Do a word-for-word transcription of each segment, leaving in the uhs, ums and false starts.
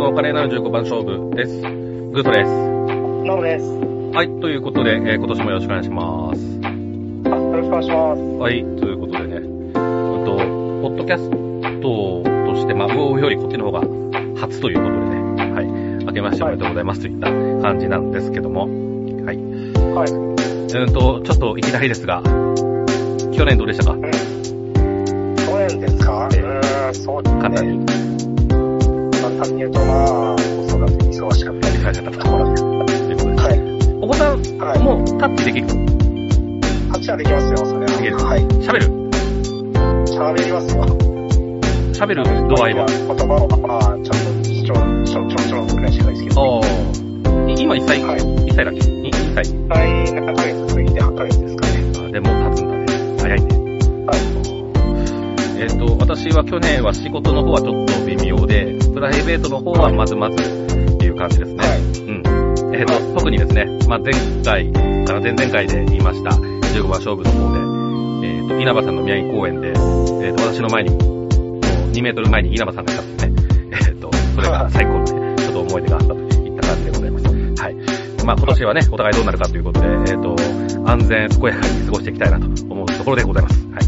の華麗なるじゅうごばん勝負です。グートです。 ナムです。 はい、ということで、えー、今年もよろしくお願いします。 あ、よろしくお願いします。 はい、ということでね、あと、ポッドキャストとして、まあ、上よりこっちの方が初ということでね、はい、明けましておめでとうございますといった感じなんですけども、はい。 はい。 うんと、ちょっといきなりですが、去年どうでしたか？うん、 去年ですか？うーん、そうですね。 簡単に。 簡単に言うと、まあ、子育てに忙しかったりされたところです。ということです。はい。 お子さん、はい、もうタッチできる？ タッチはできますよ、それは。 できる。 はい。 喋る？ 喋りますよ。 喋る度合いは？ 言葉は、まあ、ちょっと、ちょ、ちょ、ちょ、ちょ、ぐらいしかないですけど、ね。 ああ。今いっさい？はい。いっさいだっけ？ に 歳？ いっさいななかげつ過ぎてはちかげつですかね。 あ、でも経つんだね。早いね。 はい。 えっと、私は去年は仕事の方はちょっと微妙で、プライベートの方はまずまずっていう感じですね。はい。うん。えっと、特にですね、まあ、前回から前々回で言いました、じゅうごばん勝負の方で、えっと、稲葉さんの宮城公園で、えっと、私の前に、にメートル前に稲葉さんがいたんですね。えっと、それが最高のね、ちょっと思い出があったといった感じでございます。はい。まあ、今年はね、お互いどうなるかということで、えっと、安全健やかに過ごしていきたいなと思うところでございます。はい。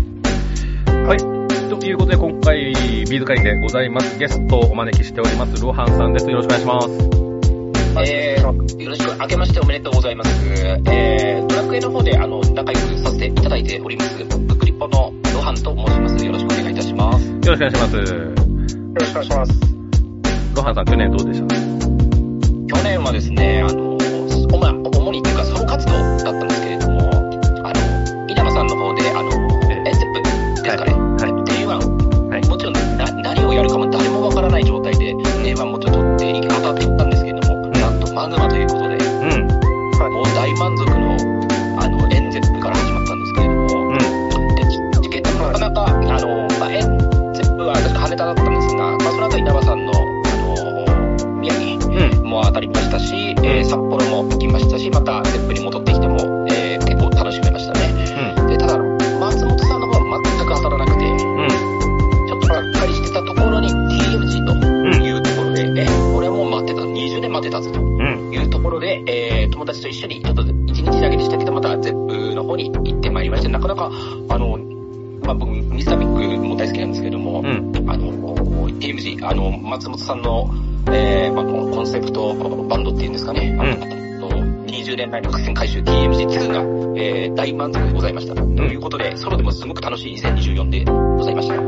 はい。ということで、今回、ビーズ会でございます。ゲストをお招きしております、ロハンさんです。よろしくお願いします。 えー、よろしく、明けましておめでとうございます。えー、ドラクエの方で、あの、仲良くさせていただいております、ブックリポのロハンと申します。よろしくお願いいたします。よろしくお願いします。よろしくお願いします。 ロハンさん、去年どうでした？ 去年はですね、あの、主にっていうか、ソロ活動だったんですけれども、あの、稲葉さんの方で、あの、エンゼップですかね。はい。デイワン。はい。もちろん、な、何をやるかも誰もわからない状態で、デイワンもちょっと取って、当たっていったんですけれども、なんとマグマということで、うん。はい。もう大満足の、あの、エンゼップから始まったんですけれども、うん。で、チケットもなかなか、あの、まあ、エンゼップは確か羽田だったんですが、まあ、その後稲葉さんの、あの、宮城も当たりましたし、うん、えー、札幌も行きましたし、またゼップに戻ってきても、えー、結構楽しめましたね。うん、で、ただ、松本さんの方は全く当たらなくて、うん、ちょっとがっかりしてたところに ティーエムジー というところで、うん、え、俺はもう待ってた、にじゅうねん待ってたぞというところで、えー、友達と一緒にちょっといちにちだけでしたけど、またゼップの方に行ってまいりまして、なかなか、あの、まあ、僕、ミスタービッグも大好きなんですけども、うん、あの、ティーエムジー、あの、松本さんの、えー、まあ、コンセプトバンドっていうんですかね。うん、にじゅうねんまえの伏線回収 ティーエムジーツー が、えー、大満足でございました。うん、ということで、ソロでもすごく楽しいにせんにじゅうよんでございました。うん。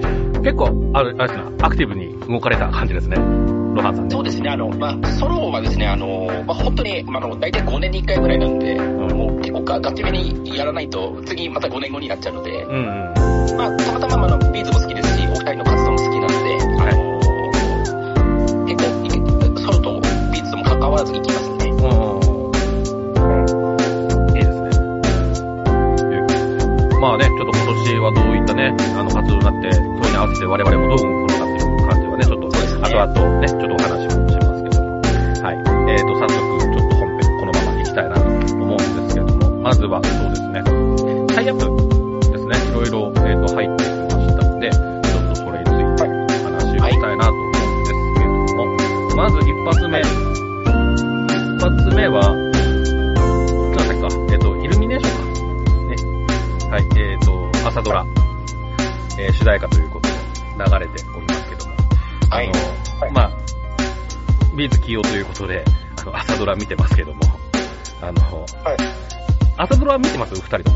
結構、あれ、あれですね、アクティブに動かれた感じですね。ロハンさんね。 そうですね、あの、まあ、ソロはですね、あの、まあ、本当に、まあ、あの、大体ごねんにいっかいぐらいなんで、うん、もう結構ガッチめにやらないと、次またごねんごになっちゃうので、うんうん、まあ、たまたま、あの、ビーズも好きですし、お二人の活動も好きなので、はい、変わらず行きますね。うん。 いいですね。まあね、ちょっと今年はどういったね、あの活動になって、それに合わせて我々もどう動くのかっていう感じはね、ちょっと、ね、後々ね、ちょっとお話をしますけども。はい。えーと、早速、ちょっと本編このまま行きたいなと思うんですけれども、まずはそうですね、タイアップですね、いろいろ、えーと、入ってきましたので、ちょっとそれについて話をしたいなと思うんですけれども、はい、まず一発目、はい一発目は、なんだっけか、えっ、ー、と、イルミネーションか。ね。はい、えっ、ー、と、朝ドラ、えー、主題歌ということで流れておりますけども。 はい。 あの、はい、まあ、ビーズ起用ということで、あの、朝ドラ見てますけども。あの、はい。朝ドラ見てます二人とも。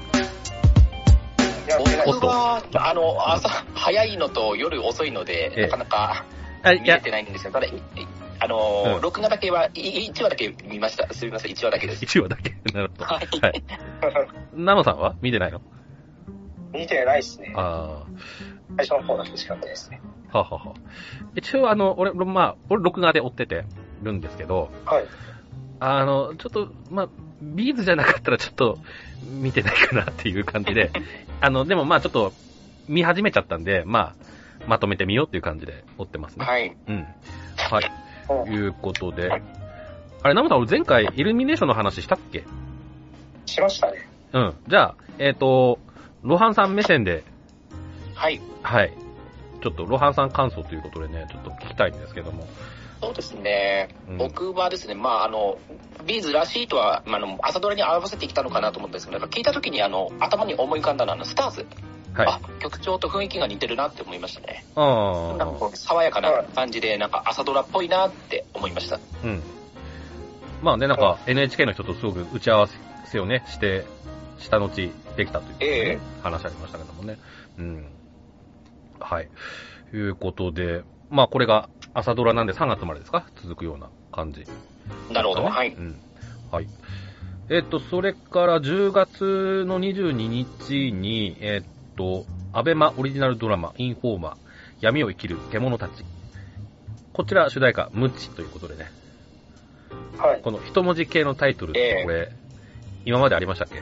いや、僕は、あの、朝、早いのと夜遅いので、なかなか見れてないんですけど、ただ、あのーうん、録画だけは、いちわだけ見ました。すみません、いちわだけです。 いちわだけなるほど。はい。はい。ナノさんは見てないの？ 見てないですね。 ああ。 最初の方だけしか見てないですね。 ははは。一応あの、俺、まあ、俺録画で追っててるんですけど、 はい。 あの、ちょっと、まあ、ビーズじゃなかったらちょっと見てないかなっていう感じで、あの、でもまあちょっと見始めちゃったんで、まあ、まとめてみようっていう感じで追ってますね。 はい。 うん。はい。ということで、あれ、ナムさん、俺前回イルミネーションの話したっけ？ しましたね。 うん。じゃあ、えっと、ロハンさん目線で、 はい。 はい。 ちょっとロハンさん感想ということでね、ちょっと聞きたいんですけども。 そうですね、うん、僕はですね、まああの、ビーズらしいとは、まあ、あの朝ドラに合わせてきたのかなと思ったんですけど、やっぱ聞いたときにあの頭に思い浮かんだのはあのスターズ。はい、あ、曲調と雰囲気が似てるなって思いましたね。ああ。なんか爽やかな感じで、なんか朝ドラっぽいなって思いました。 うん。まあね、なんか エヌエイチケー の人とすごく打ち合わせをね、して、した後できたという、ね、えー、話ありましたけどもね。うん。はい。ということで、まあこれが朝ドラなんでさんがつまでですか？続くような感じ、ね。 なるほど、はい。 うん。はい。えっと、それからじゅうがつのにじゅうににちに、えっと、アベマオリジナルドラマ、インフォーマー、闇を生きる獣たち。こちら主題歌、ムチということでね。はい。この一文字系のタイトルって、これ、えー、今までありましたっけ？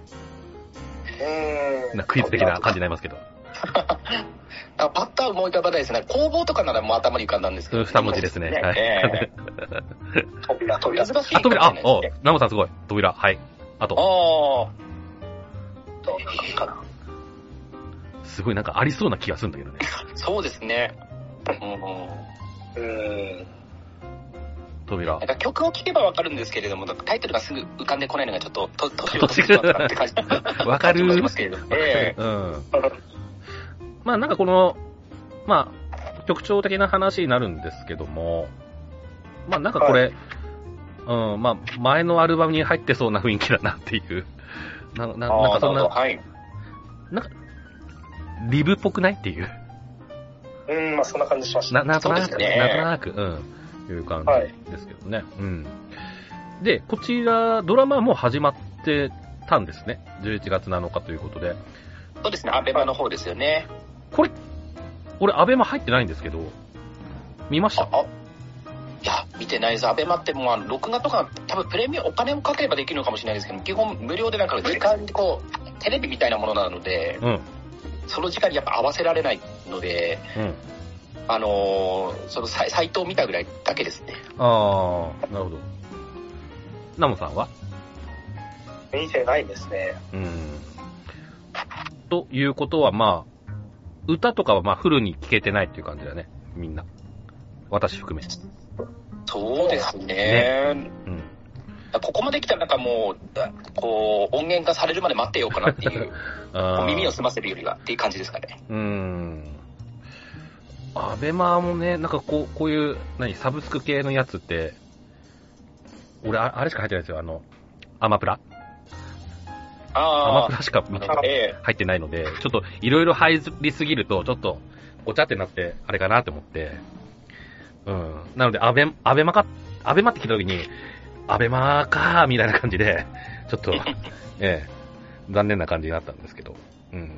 うーん。 なクイズ的な感じになりますけど。 パッとは思い浮かばないですね。工房とかならもう頭に浮かんだんですけど。 二文字ですね。ね、はい。 えー、扉、扉。 珍しい。 あ、扉、あ、お、ナモさんすごい。扉、はい。あと。 ああ。どうなのかな。 すごいなんかありそうな気がするんだけどね。 そうですね。 うん。うん。 扉。 なんか曲を聴けばわかるんですけれども、タイトルがすぐ浮かんでこないのがちょっと、と、年を取ってしまったって感じ。 わかるー。 ますけれども。ええー、うん。まあなんかこの、まあ、曲調的な話になるんですけども、まあなんかこれ、はい、うん、まあ前のアルバムに入ってそうな雰囲気だなっていう。な、な、なんかそんな、 はい、 なんか、リブっぽくないっていう。 うん、まあそんな感じしました。 な、なんとなく、 ね、 なんとなく、うん、いう感じですけどね。はい、うん。で、こちら、ドラマはもう始まってたんですね。じゅういちがつなのかということで。 そうですね、アベマの方ですよね。 これ、俺、アベマ入ってないんですけど、見ました？ あ、いや、見てないです。アベマってもう、録画とか、多分プレミアム、お金をかければできるのかもしれないですけど、基本無料でなんか時間でこう、テレビみたいなものなので、うん、その時間にやっぱ合わせられないので、うん、あのー、そのサイ、サイトを見たぐらいだけですね。 ああ、なるほど。ナモさんは？ 見てないですね。 うん。ということは、まあ、歌とかはまあフルに聴けてないっていう感じだね、みんな。私含め。 そうですね。ね、うん。ここまで来たらなんかもう、こう、音源化されるまで待ってようかなっていう、耳を澄ませるよりはっていう感じですかね。 うーん。アベマもね、なんかこう、こういう、何、サブスク系のやつって、俺、あれしか入ってないですよ、あの、アマプラ。アマプラしか見て、えー、入ってないので、ちょっといろいろ入りすぎると、ちょっとごちゃってなって、あれかなって思って、うん。なので、アベ、アベマか、アベマって聞いたときに、アベマかーみたいな感じで、ちょっと、ええ、残念な感じになったんですけど、うん。うん。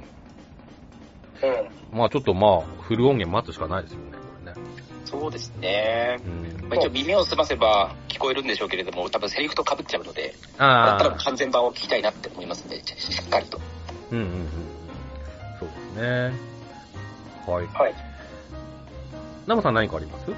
まあちょっとまあ、フル音源待つしかないですよね、これね。 そうですね。うん、まあ、一応耳を澄ませば聞こえるんでしょうけれども、多分セリフと被っちゃうので、あだったら完全版を聞きたいなって思いますね、しっかりと。 うんうんうん。そうですね。はい。 はい。 ナモさん何かありますこの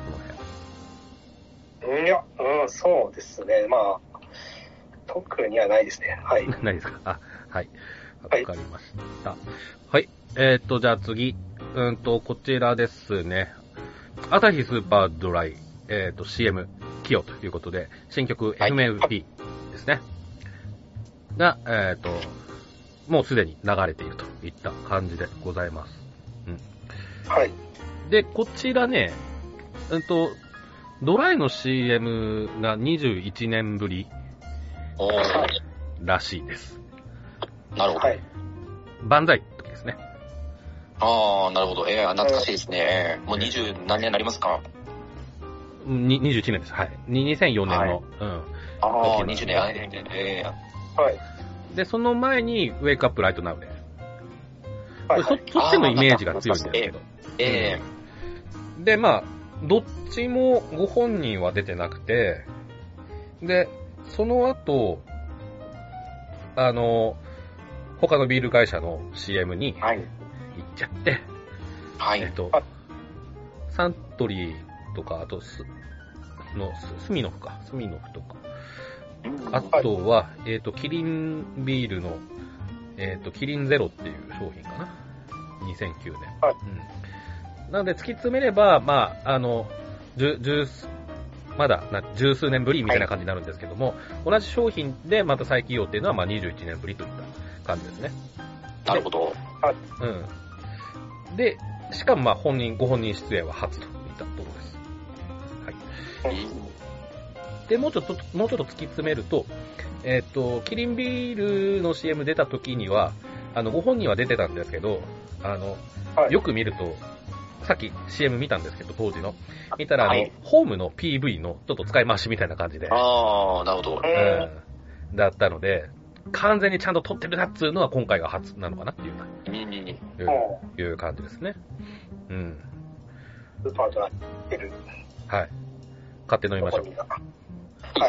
辺。いや、うん、そうですね。まあ、特にはないですね。はい。 ないですか。あ、はい。わかりました。はい。はい、えー、っと、じゃあ次。うんと、こちらですね。アサヒスーパードライ、えー、っと、シーエム、キヨということで、新曲 エフエムピー ですね。が、えー、っと、もうすでに流れているといった感じでございます。うん。 はい。 で、こちらね、うんと、ドライの シーエム がにじゅういちねんぶりらしいです。 なるほど。はい。 万歳の時ですね。 ああ、なるほど。ええー、懐かしいですね。もう二十何年になりますか？ に、にじゅういちねんです。はい。にせんよねんの。はい、うん。 ああ、にじゅうねん。ええー。はい。 で、その前に、ウェイクアップライトナウで。はい、そ、そっちのイメージが強いんですけど。 ええー。で、まあ、どっちもご本人は出てなくて、で、その後、あの、他のビール会社の シーエム に行っちゃって、 はい。 えっと、サントリーとか、あとス、の、スミノフか、スミノフとか、あとは、えっと、キリンビールの、えっと、キリンゼロっていう商品かな。にせんきゅうねん。 はい。 うん。 なので突き詰めれば、まあ、あの、十、十、まだな十数年ぶりみたいな感じになるんですけども、はい、同じ商品でまた再起用っていうのはまあにじゅういちねんぶりといった感じですね。 なるほど。はい。 うん。で、しかもまあ本人、ご本人出演は初といったところです。はい。で、もうちょっと、もうちょっと突き詰めると、えっと、キリンビールの シーエム 出た時には、あの、ご本人は出てたんですけど、あの、はい、よく見ると、さっき シーエム 見たんですけど、当時の。見たら、あの、はい、ホームの ピーブイ のちょっと使い回しみたいな感じで。 ああ、なるほど。 うん。だったので、完全にちゃんと撮ってるなっつうのは今回が初なのかなっていう、 うん、 いういう感じですね。うん。 スーパードライてる。 はい。買って飲みましょう。 はい。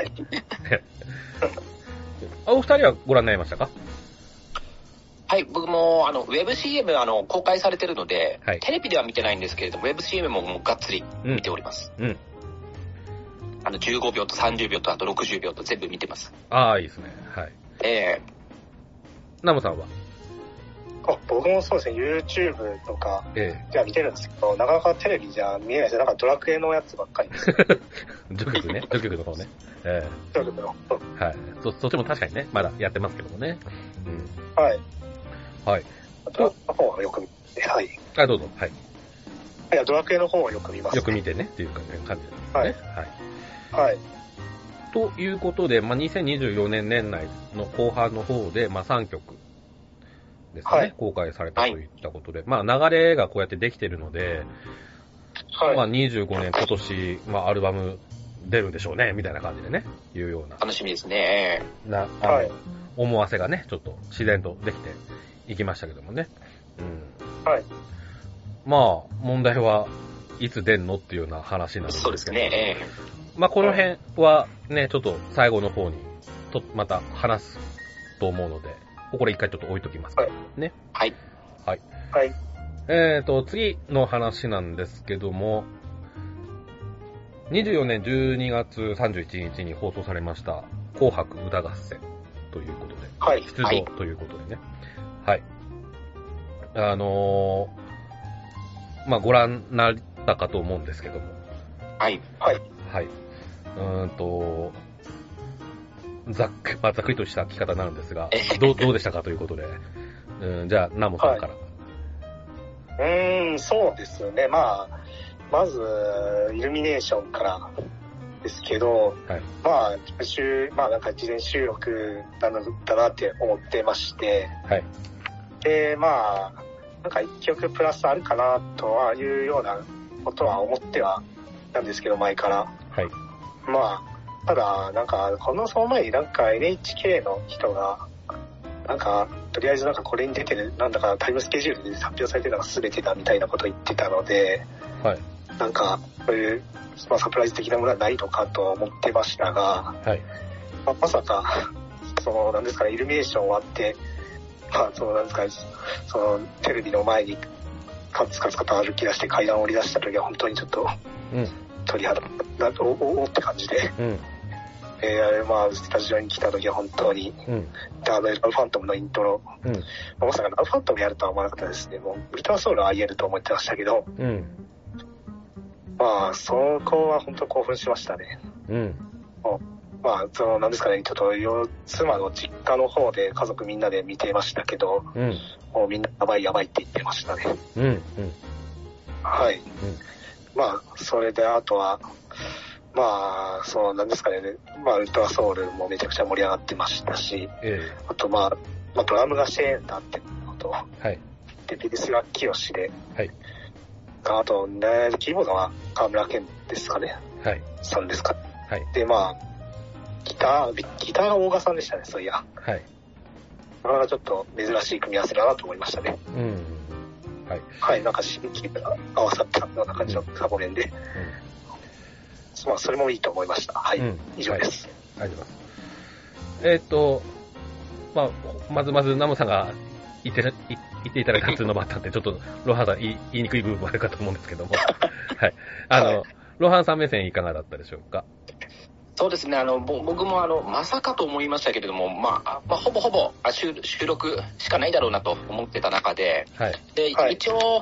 あ、お二人はご覧になりましたか？ はい、僕も、あの、ウェブ シーエム、あの、公開されてるので、 はい、 テレビでは見てないんですけれども、ウェブ シーエム ももうがっつり見ております。 うん。うん、 あの、じゅうごびょうとさんじゅうびょうと、あとろくじゅうびょうと全部見てます。 ああ、いいですね。はい。 ええー。ナムさんは？ あ、僕もそうですね、YouTube とか、 ええー。 じゃあ見てるんですけど、なかなかテレビじゃ見えないです。なんかドラクエのやつばっかりです。 ジョ局ね、ジョ局の方ね。ええー。ジョ局の方。 はい。そ、そっちも確かにね、まだやってますけどもね。 うん。はい。 はい。 ドラクエの方はよく見て、はい。 あ、どうぞ、はい。 いや、ドラクエの方はよく見ます、ね。 よく見てねっていう感じですね。 はい。 はい。 はい。 ということで、まあ、にせんにじゅうよねん年内の後半の方で、まあ、さんきょくですね、はい、公開されたといったことで、はい、まあ、流れがこうやってできてるので、はい、まあ、にじゅうごねん今年、まあ、アルバム出るんでしょうね、みたいな感じでね、いうような。 楽しみですね。 な、あの、はい、思わせがね、ちょっと自然とできていきましたけどもね。 うん。はい。 まあ、問題はいつ出んのっていうような話なんですけど。 そうですね。 まあ、この辺はね、ちょっと最後の方に、と、また話すと思うので、これ一回ちょっと置いときますからね。 はい。 はい。 はい。 えーと、次の話なんですけども、にじゅうよねんじゅうにがつさんじゅういちにちに放送されました、紅白歌合戦ということで、 はい。 出場ということでね。はい。はい、あのー、まあ、ご覧になったかと思うんですけども。 はい。 はい。 はい。うーんと、ざっく、まあ、ざっくりとした聞き方になるんですが、どう、どうでしたかということで。うん、じゃあ、ナモさんから。 はい、うーん、そうですよね。まあ、まず、イルミネーションからですけど、 はい、 まあ、週、まあなんか事前収録なのだなって思ってまして、 はい。 で、まあ、なんか一曲プラスあるかなとはいうようなことは思ってはなんですけど、前から。 はい。 まあ、ただ、なんか、このその前になんか エヌエイチケー の人が、なんか、とりあえずなんかこれに出てる、なんだかタイムスケジュールで発表されてるのが全てだみたいなことを言ってたので、 はい。 なんか、そういう、まあ、サプライズ的なものはないのかと思ってましたが、 はい。 まあ、まさか、その、なんですかね、イルミネーション終わって、まあ、その、なんですかね、その、テレビの前に、カツカツカツ歩き出して階段を降り出した時は本当にちょっと、 うん。 鳥肌だと、おおって感じで、 うん。 えー、まあ、スタジオに来た時は本当に、うん、で、あの、ラブファントムのイントロ、 うん、 まさかラブファントムやるとは思わなかったですね。もう、ウルトラソウルは言えると思ってましたけど、 うん、 まあ、そこは本当興奮しましたね。 うん、 まあ、その、なんですかね、ちょっと、妻の実家の方で家族みんなで見てましたけど、 うん、 もうみんなやばいやばいって言ってましたね。 うん、うん、 はい。うん、まあ、それで、あとは、まあ、そう、なんですかね、まあ、ウルトラソウルもめちゃくちゃ盛り上がってましたし、 ええ、 あと、まあ、まあ、ドラムがシェーンだってこと、 はい。 で、ベースがキヨシで、 はい。 あと、ね、キーボードは河村健ですかね。 はい。 さんですか。 はい。 で、まあ、ギター、ギターが大賀さんでしたね、そういや。 はい。 なかなかちょっと珍しい組み合わせだなと思いましたね。 うん。はい。 はい、なんか新規が合わさったような感じのサボメンで。うん。まあ、それもいいと思いました。はい。うん、以上です。 はい、ありがとうございます。えー、っと、まあ、まずまずナムさんが言って、言っていただいたっていうのもあったんで、ちょっとロハンさん言い言いにくい部分もあるかと思うんですけども。はい。あの、はい、ロハンさん目線いかがだったでしょうか？ そうですね、あの、僕もあの、まさかと思いましたけれども、まあ、まあ、ほぼほぼ収収録しかないだろうなと思ってた中で、 はい、 で、はい、一応、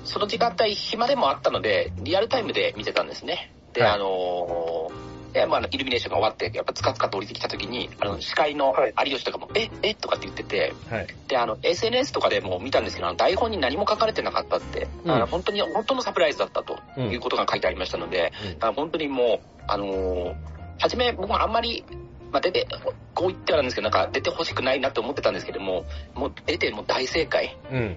その時間帯暇でもあったので、リアルタイムで見てたんですね。で、はい、あのー、で、まあ、イルミネーションが終わって、やっぱつかつかと降りてきた時に、あの、司会の有吉とかも、はい、え、えとかって言ってて、はい、で、あの、エスエヌエス とかでも見たんですけど、台本に何も書かれてなかったって、うん、あの本当に、本当のサプライズだったということが書いてありましたので、うん、だから本当にもう、あのー、初め僕もあんまり、まあ、出て、こう言ってはなんですけど、なんか出てほしくないなって思ってたんですけども、もう出てもう大正解。うん、うん。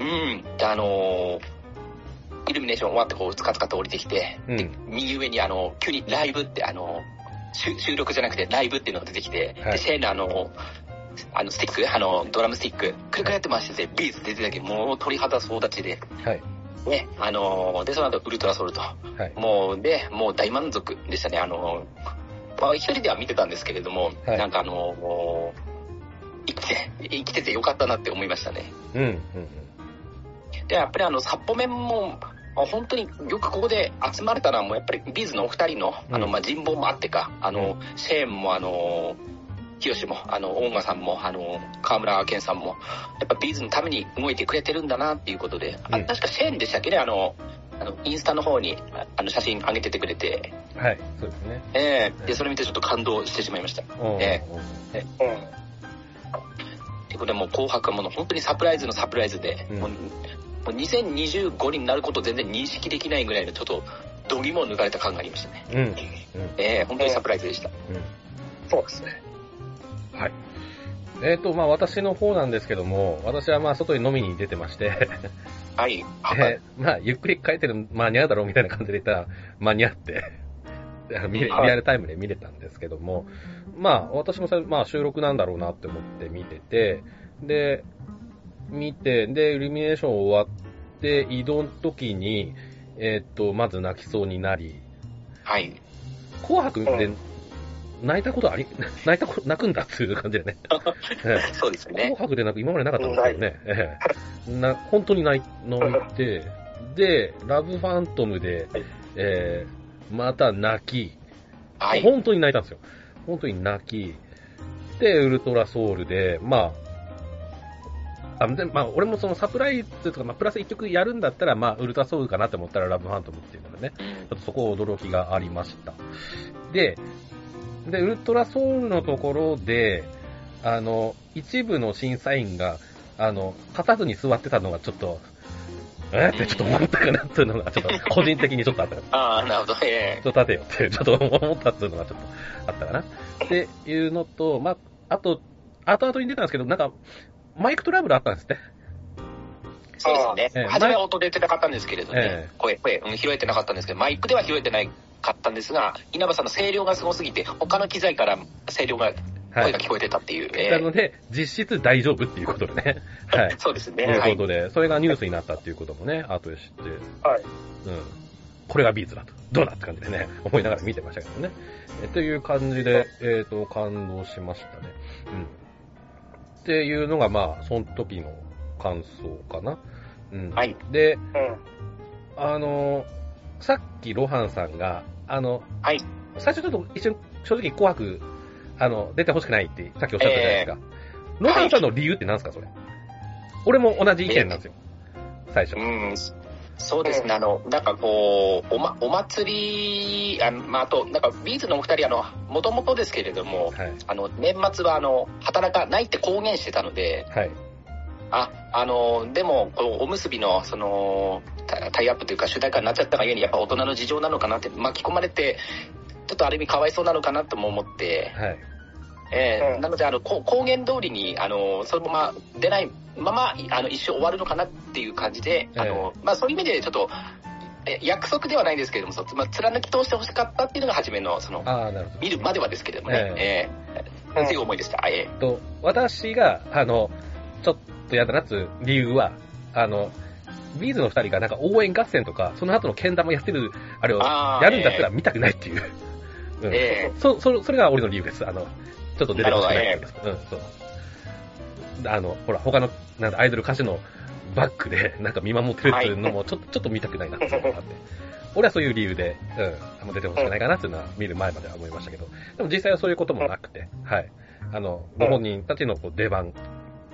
うん。で、あのー、イルミネーション終わってこう、つかつかと降りてきて、うん、で、右上にあの、急にライブって、あの、収録じゃなくてライブっていうのが出てきて、はい、で、シェーのあの、あの、スティック、あの、ドラムスティック、くるくるやって回してて、ビーズ出てたけど、もう鳥肌総立ちで、はい。ね、あのー、で、その後、ウルトラソウルと、はい、もう、で、もう大満足でしたね、あのー、まあ、一人では見てたんですけれども、はい、なんかあのー、生きて、生きててよかったなって思いましたね。うん、うん、うん。で、やっぱりあの、サッポメンも、本当によくここで集まれたのはもうやっぱりビーズのお二人の、あの、まあ、人望もあってか、あの、うん、シェーンもあの、ヒヨシも、あの、大賀さんも、あの、河村健さんも、やっぱビーズのために動いてくれてるんだなっていうことで、うん、あ、確かシェーンでしたっけね、あの、あの、インスタの方に、あの、写真上げててくれて。 はい、そうですね。 ええー、で、それ見てちょっと感動してしまいました。ええー。ええ。これもう紅白はもう本当にサプライズのサプライズで、うん、もうもうにせんにじゅうごになることを全然認識できないぐらいのちょっと、度肝を抜かれた感がありましたね。うん。うん、ええー、本当にサプライズでした。うん。 そうですね。 はい。えっ、ー、と、まあ、私の方なんですけども、私はまあ、外に飲みに出てまして、 はい。 えー、まあ、ゆっくり帰ってる間に合うだろうみたいな感じで言ったら、間に合って、リアルタイムで見れたんですけども、まあ、私もそれ、まあ、収録なんだろうなって思って見てて、で、見て、で、イルミネーション終わって、移動の時に、えっ、ー、と、まず泣きそうになり、 はい。 紅白で、泣いたことあり、泣いたこと、泣くんだっていう感じでね。 そうですね。 紅白で泣く今までなかったんですけどね。ええ、な本当に泣いて、で、ラブファントムで、えー、また泣き、はい、本当に泣いたんですよ。本当に泣き、で、ウルトラソウルで、まあ、あでまあ、俺もそのサプライズとか、まあ、プラス一曲やるんだったら、まあ、ウルトラソウルかなと思ったらラブファントムっていうのでね、ちょっとそこ驚きがありました。で、で、ウルトラソウルのところで、あの、一部の審査員が、あの、立たずに座ってたのがちょっと、えってちょっと思ったかなっていうのが、ちょっと個人的にちょっとあったかな。 ああ、なるほど、ええ。ちょっと立てよって、ちょっと思ったっていうのがちょっとあったかな。っていうのと、まあ、あと、後々に出たんですけど、なんか、マイクトラブルあったんですって。 そうですね。ええ、初めは音出てなかったんですけれどね、ええ、声、声、うん、拾えてなかったんですけど、マイクでは拾えてないかったんですが、稲葉さんの声量がすごすぎて、他の機材から声量が、声が聞こえてたっていう。 はい、えー、なので、実質大丈夫っていうことでね。はい。 そうですね。 ということで、はい、それがニュースになったっていうこともね、後で知って。はい。うん。これがビーズだと。どうだって感じでね、思いながら見てましたけどね。えという感じで、えっ、ー、と、感動しましたね。うん。っていうのが、まあ、その時の感想かな。うん。はい。で、うん、あの、さっきロハンさんが、あの、はい。最初ちょっと一瞬、正直紅白、あの、出てほしくないってさっきおっしゃったじゃないですか。えー、ロハンさんの理由って何ですか、それ。俺も同じ意見なんですよ。えー、最初。 うん。そうですね、あの、なんかこう、おま、お祭り、あまあ、あと、なんか、ビーズのお二人、あの、もともとですけれども、はい、あの、年末は、あの、働かないって公言してたので、はい。あ、あの、でも、このおむすびの、その、タイアップというか主題歌になっちゃったがゆえに、やっぱ大人の事情なのかなって巻き込まれて、ちょっとある意味かわいそうなのかなとも思って、はい。えー、うん、なので、あの、公言通りに、あの、そのまま出ないまま、あの、一生終わるのかなっていう感じで、あの、まあ、そういう意味でちょっと、え約束ではないですけれども、そまあ、貫き通してほしかったっていうのが初めの、その、あ、なるほど、見るまではですけれどもね、えー、えー、そういう思いでした。えー、と、私が、あの、ちょっとやだなっていう理由は、あの、ビーズの二人がなんか応援合戦とか、その後のけん玉やってる、あれをやるんだったら見たくないっていう。えー、うん、えー、そ、そ、それが俺の理由です。あの、ちょっと出てほしくないっていう。えー、うん、そう。あの、ほら、他の、なんだ、アイドル歌手のバックで、なんか見守ってるっていうのも、ちょっと、ちょっと見たくないなっていうのがあって。俺はそういう理由で、うん、あんま出てほしくないかなっていうのは見る前までは思いましたけど。でも実際はそういうこともなくて、はい。あの、ご本人たちのこう出番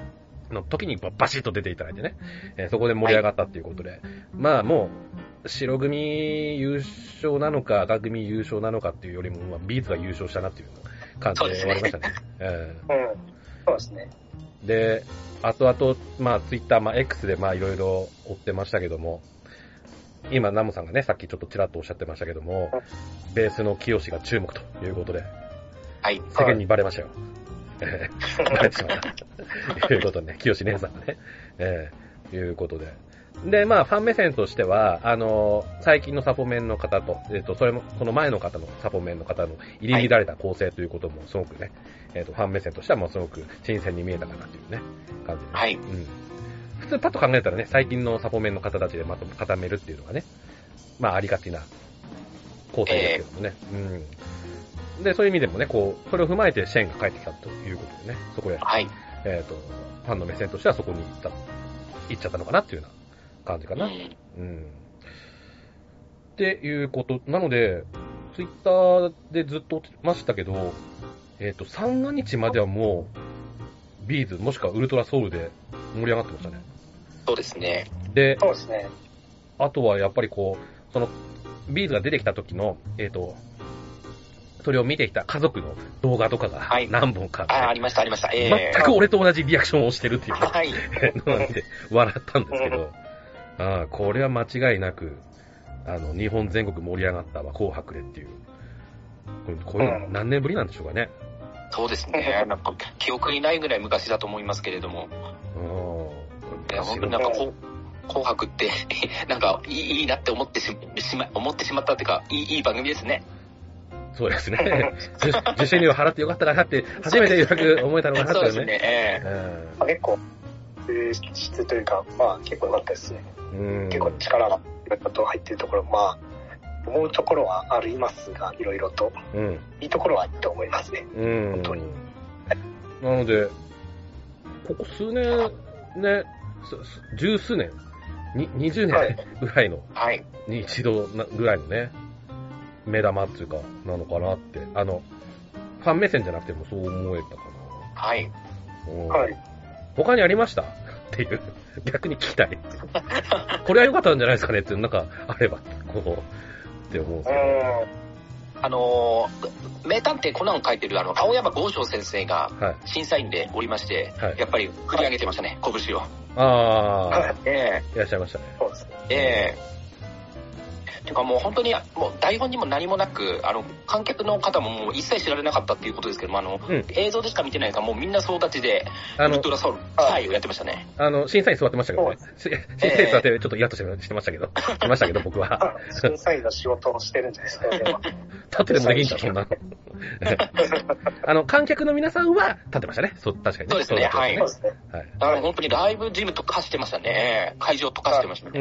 の時にバシッと出ていただいてね、えー、そこで盛り上がったっていうことで、はい、まあもう、白組優勝なのか赤組優勝なのかっていうよりも、まあ、ビーズが優勝したなっていう感じで終わりましたね。えー、うん。 そうですね。 で、後々、まあツイッター、まあ X でまあいろいろ追ってましたけども、今、ナムさんがね、さっきちょっとちらっとおっしゃってましたけども、ベースの清が注目ということで、 はい。 世間にバレましたよ。えー、バレてしまった。ということでね、清姉さんがね、えー、いうことで。で、まあ、ファン目線としては、あのー、最近のサポメンの方と、えっ、ー、と、それも、その前の方のサポメンの方の入り乱れた構成ということも、すごくね、えっ、ー、と、ファン目線としてはもうすごく新鮮に見えたかなというね、感じで、ね。 はい。 うん。普通パッと考えたらね、最近のサポメンの方たちでまとめ固めるっていうのがね、まあありがちな構成ですけどもね。えー、うん。で、そういう意味でもね、こう、それを踏まえてシェーンが帰ってきたということでね、そこへ、 はい。 えっ、ー、と、ファンの目線としてはそこに行った、行っちゃったのかなっていうような感じかな。うん。うん、っていうこと、なので、ツイッターでずっとましたけど、えっ、ー、と、三が日まではもう、ビーズもしくはウルトラソウルで盛り上がってましたね。 そうですね。 で、 そうですね。 あとはやっぱりこう、その、ビーズが出てきた時の、えっ、ー、と、それを見てきた家族の動画とかが何本かあって、 はい、あ、ありました、ありました。えー、全く俺と同じリアクションをしてるっていう、ね、 はい。 のなんで、笑ったんですけど、ああ、これは間違いなく、あの、日本全国盛り上がったわ、紅白でっていう。こういうの何年ぶりなんでしょうかね。 そうですね。なんか、記憶にないぐらい昔だと思いますけれども。うん。いや、本当になんかこう、紅白って、なんかいい、いいなって思ってしま、思ってしまったっていうか、いい、いい番組ですね。 そうですね。受信料払ってよかったかなって、初めてよく思えたのかなってね。 そうですね。えー、結構、質というか、まあ結構良かったですね。うん結構力がいろいろと入ってるところ、まあ、思うところはありますが、いろいろと、うん、いいところはいいと思いますね。うん、本当に。 なので、ここ数年、ね、十数年、ににじゅうねんぐらいの、はい、に一度ぐらいのね、目玉っていうか、なのかなって、あの、ファン目線じゃなくてもそう思えたかな。 はい。 はい。 他にありましたっていう、逆に聞きたい。これは良かったんじゃないですかねっていう、なんか、あれば、こう、って思うんですけど。 あのー、名探偵コナンを書いてるあの、青山剛昌先生が、審査員でおりまして、はい、やっぱり振り上げてましたね、拳を。 ああ、ええー。いらっしゃいましたね。 そうですね。ええー。てかもう本当に、もう台本にも何もなく、あの、観客の方ももう一切知られなかったっていうことですけども、あの、うん、映像でしか見てないからもうみんな総立ちで、ウルトラソウル、はい、をやってましたね。 あの、審査員座ってましたけどね。審査員座ってちょっとイラッとしてましたけど、しましたけど僕は。 審査員の仕事をしてるんじゃないですか、ね、 立ってでもできんだ、そんなの。あの、観客の皆さんは立ってましたね。そう、確かにね。 そうですね、はい。そうですね。はい。だから本当にライブジムとか走ってましたね。会場とか走ってましたね。 うん。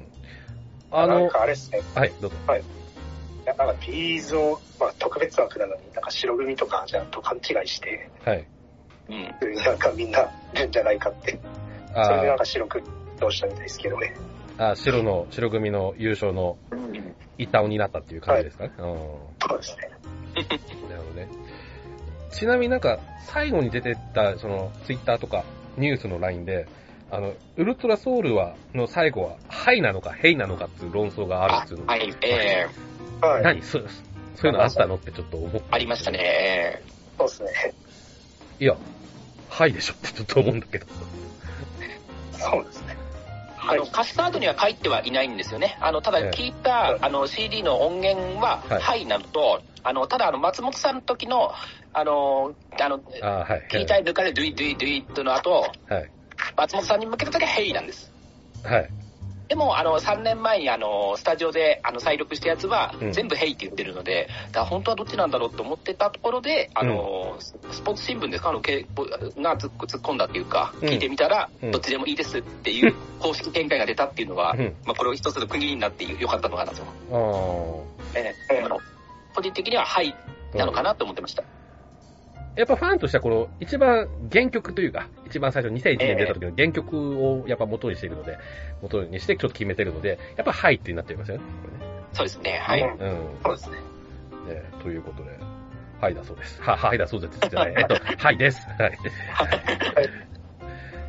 あの、なんかあれですね。 はい、どうぞ。 はい。なんかビーズを、まあ特別枠なのに、なんか白組とかじゃんと勘違いして、 はい。 うん。なんかみんな、るんじゃないかって。あそれでなんか白くどうしたみたいですけどね。 あ白の、白組の優勝の板を担ったっていう感じですかね。 はい、そうですね。 なるほどね。ちなみになんか、最後に出てた、その、ツイッターとか、ニュースのラインで、あの、ウルトラソウルは、の最後は、はいなのか、ヘイなのかっていう論争があるっていうの。 はい、ええー。何そう、そういうのあったのってちょっと思って。 ありましたね。 そうですね。 いや、はいでしょってちょっと思うんだけど。 そうですね。 あの、歌詞カードには書いてはいないんですよね。あの、ただ聞いた、えー、あの、シーディー の音源は、はい、はいなのと、あの、ただあの、松本さんの時の、あの、あの、 あはい、 聞いたい抜かれドゥイドゥイドゥイとの後、はい。松本さんに向けた時はヘイなんです。 はい。 でも、あの、さんねんまえにあの、スタジオで、あの、再録したやつは、全部ヘイって言ってるので、うん、だから本当はどっちなんだろうと思ってたところで、あの、うん、スポーツ新聞ですかあの、けが突っ込んだっていうか、聞いてみたら、うん、どっちでもいいですっていう公式見解が出たっていうのは、うん、まあ、これを一つの区切りになってよかったのかなと。えー、あの、個人的にはハイなのかなと思ってました。 やっぱファンとしてはこの一番原曲というか、一番最初にせんいちねん出た時の原曲をやっぱ元にしているので、元にしてちょっと決めてるので、やっぱハイってなっちゃいますよね。 そうですね、はい。うん。 そうですね。 ねということで、はいだそうです。は、はいだそうですじゃない。えっと、はいです。はい。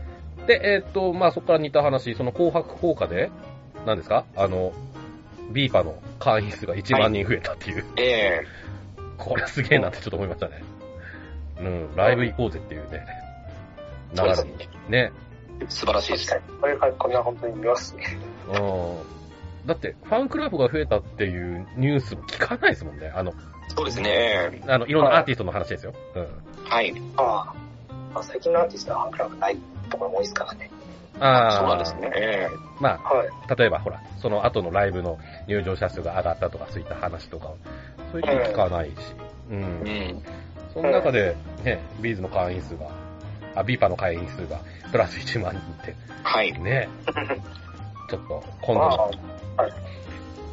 で、えー、っと、まあそこから似た話、その紅白効果で、何ですかあの、ビーパの会員数がいちまんにん増えたっていう。はい、 ええー。これすげえなってちょっと思いましたね。うん、ライブ行こうぜっていうね。流れにね。 素晴らしいです。 これからこれは本当に見ますね。 うん。だって、ファンクラブが増えたっていうニュースも聞かないですもんね。あの、 そうですね。 あの、いろんなアーティストの話ですよ。うん。 はい。 ああ。最近のアーティストはファンクラブないところも多いですからね。 ああ。 そうなんですね。 まあ、はい、例えばほら、その後のライブの入場者数が上がったとか、そういった話とか、そういうの聞かないし。うん。うん。その中で、ね、ビーズの会員数が、あ、ビーパの会員数が、プラスいちまんにんって。 はい。 ね。ちょっと、今度の、はい、